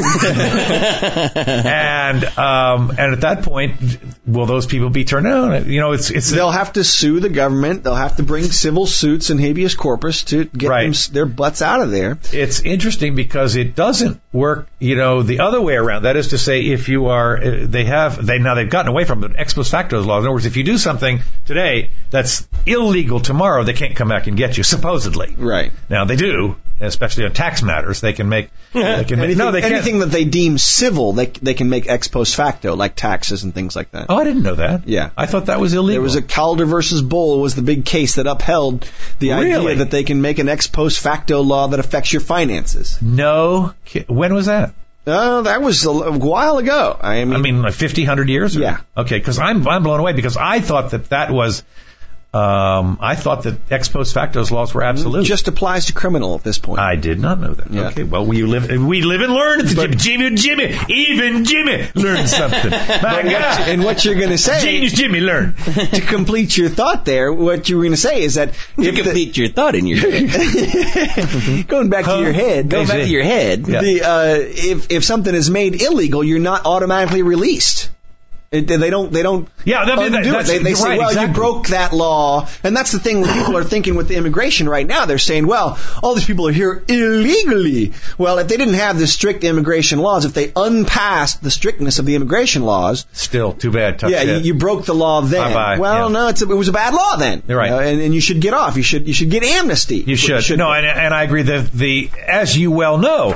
and um, and at that point, will those people be turned out? You know, it's it's they'll have to sue the government. They'll have to bring civil suits and habeas corpus to get Right. them, s- their butts out of there. it's interesting because it doesn't work, you know, the other way around. That is to say, if you are, uh, they have, they now they've gotten away from the ex post facto laws. In other words, if you do something today that's illegal tomorrow, they can't come back and get you, supposedly. Right. Now they do, especially on tax matters. They can make, they can make, Anything, no, they can't. anything that they deem civil, they they can make ex post facto, like taxes and things like that. Oh, I didn't know that. Yeah. I thought that was illegal. There was a Calder versus Bull was the big case that upheld the Really? idea that they can make an ex post facto law that affects your finances. no, ki- when was that? Uh, that was a, a while ago. I mean, I mean, like fifty, one hundred years? Or- Yeah. Okay, because I'm, I'm blown away because I thought that that was, um, I thought that ex post facto laws were absolute. just applies to criminal at this point. I did not know that. Yeah. Okay, well, we live, we live and learn. It's But- Jimmy, Jimmy, even Jimmy learned something. My God. and what you're going to say, Genius Jimmy learned. to complete your thought there, what you were going to say is that To if the- complete your thought in your head. going back to your head, Go back to your head. Yeah. the uh, if if something is made illegal, you're not automatically released. It, they don't. They don't. Yeah, that, undo that, it. that's They, they say, right, "Well, exactly. you broke that law," and that's the thing. When people are thinking with the immigration right now, they're saying, "Well, all these people are here illegally." Well, if they didn't have the strict immigration laws, if they unpassed the strictness of the immigration laws, Still, too bad. Tough yeah, you, shit. you broke the law then. Bye-bye. Well, Yeah. no, it's a, it was a bad law then. You're right. You know, and, and you should get off. You should you should get amnesty. You should. No, and, and I agree that the, as you well know,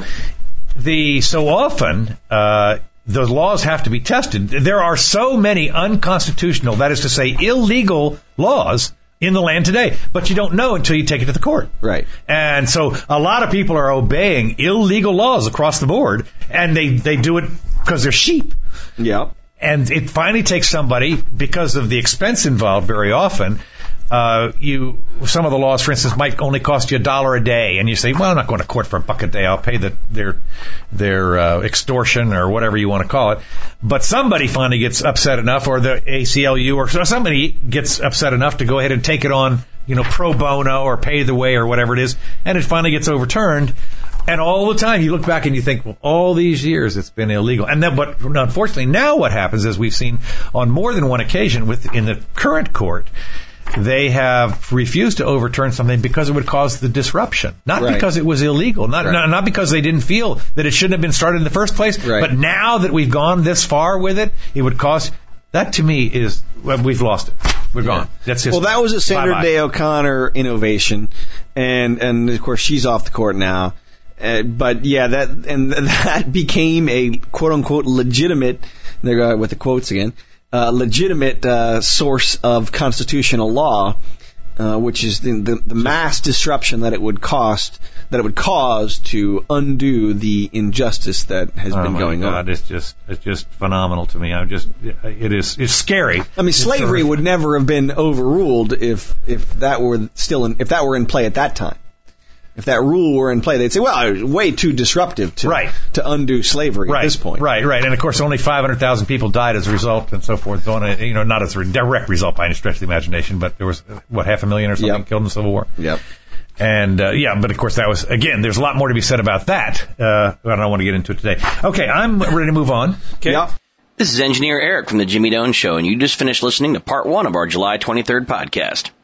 the so often uh, those laws have to be tested. There are so many unconstitutional, that is to say, illegal laws in the land today, but you don't know until you take it to the court. Right. And so a lot of people are obeying illegal laws across the board, and they, they do it because they're sheep. Yeah. And it finally takes somebody, because of the expense involved very often, uh, you, some of the laws, for instance, might only cost you a dollar a day, and you say, well, I'm not going to court for a buck a day. I'll pay the, their, their, uh, extortion or whatever you want to call it. But somebody finally gets upset enough, or the A C L U or somebody gets upset enough to go ahead and take it on, you know, pro bono or pay the way or whatever it is, and it finally gets overturned. And all the time you look back and you think, well, all these years it's been illegal. And then, but unfortunately now what happens is we've seen on more than one occasion with, in the current court, they have refused to overturn something because it would cause the disruption. Not Right. because it was illegal. Not, Right. not not because they didn't feel that it shouldn't have been started in the first place. Right. But now that we've gone this far with it, it would cause, that to me is, well, we've lost it. We're gone. That's just, Well, that was a Sandra bye-bye. Day O'Connor innovation, and and of course she's off the court now. Uh, but yeah, that and that became a quote unquote legitimate. There go with the quotes again. Uh, legitimate uh, source of constitutional law, uh, which is the, the, the mass disruption that it would cost, that it would cause to undo the injustice that has Oh been my going God, on. It's just, it's just phenomenal to me. I'm just, it is, it's scary. I mean, slavery It's would never have been overruled if if that were still in, if that were in play at that time. If that rule were in play, they'd say, well, it was way too disruptive to Right. to undo slavery right, at this point. Right, right. And of course, only five hundred thousand people died as a result and so forth. So on a, you know, not as a direct result by any stretch of the imagination, but there was, what, half a million or something Yep. killed in the Civil War. Yep. And, uh, yeah, but of course that was, again, there's a lot more to be said about that. Uh, I don't want to get into it today. Okay, I'm ready to move on. Okay. Yep. This is Engineer Eric from the Jimmy Doan Show, and you just finished listening to part one of our July twenty-third podcast.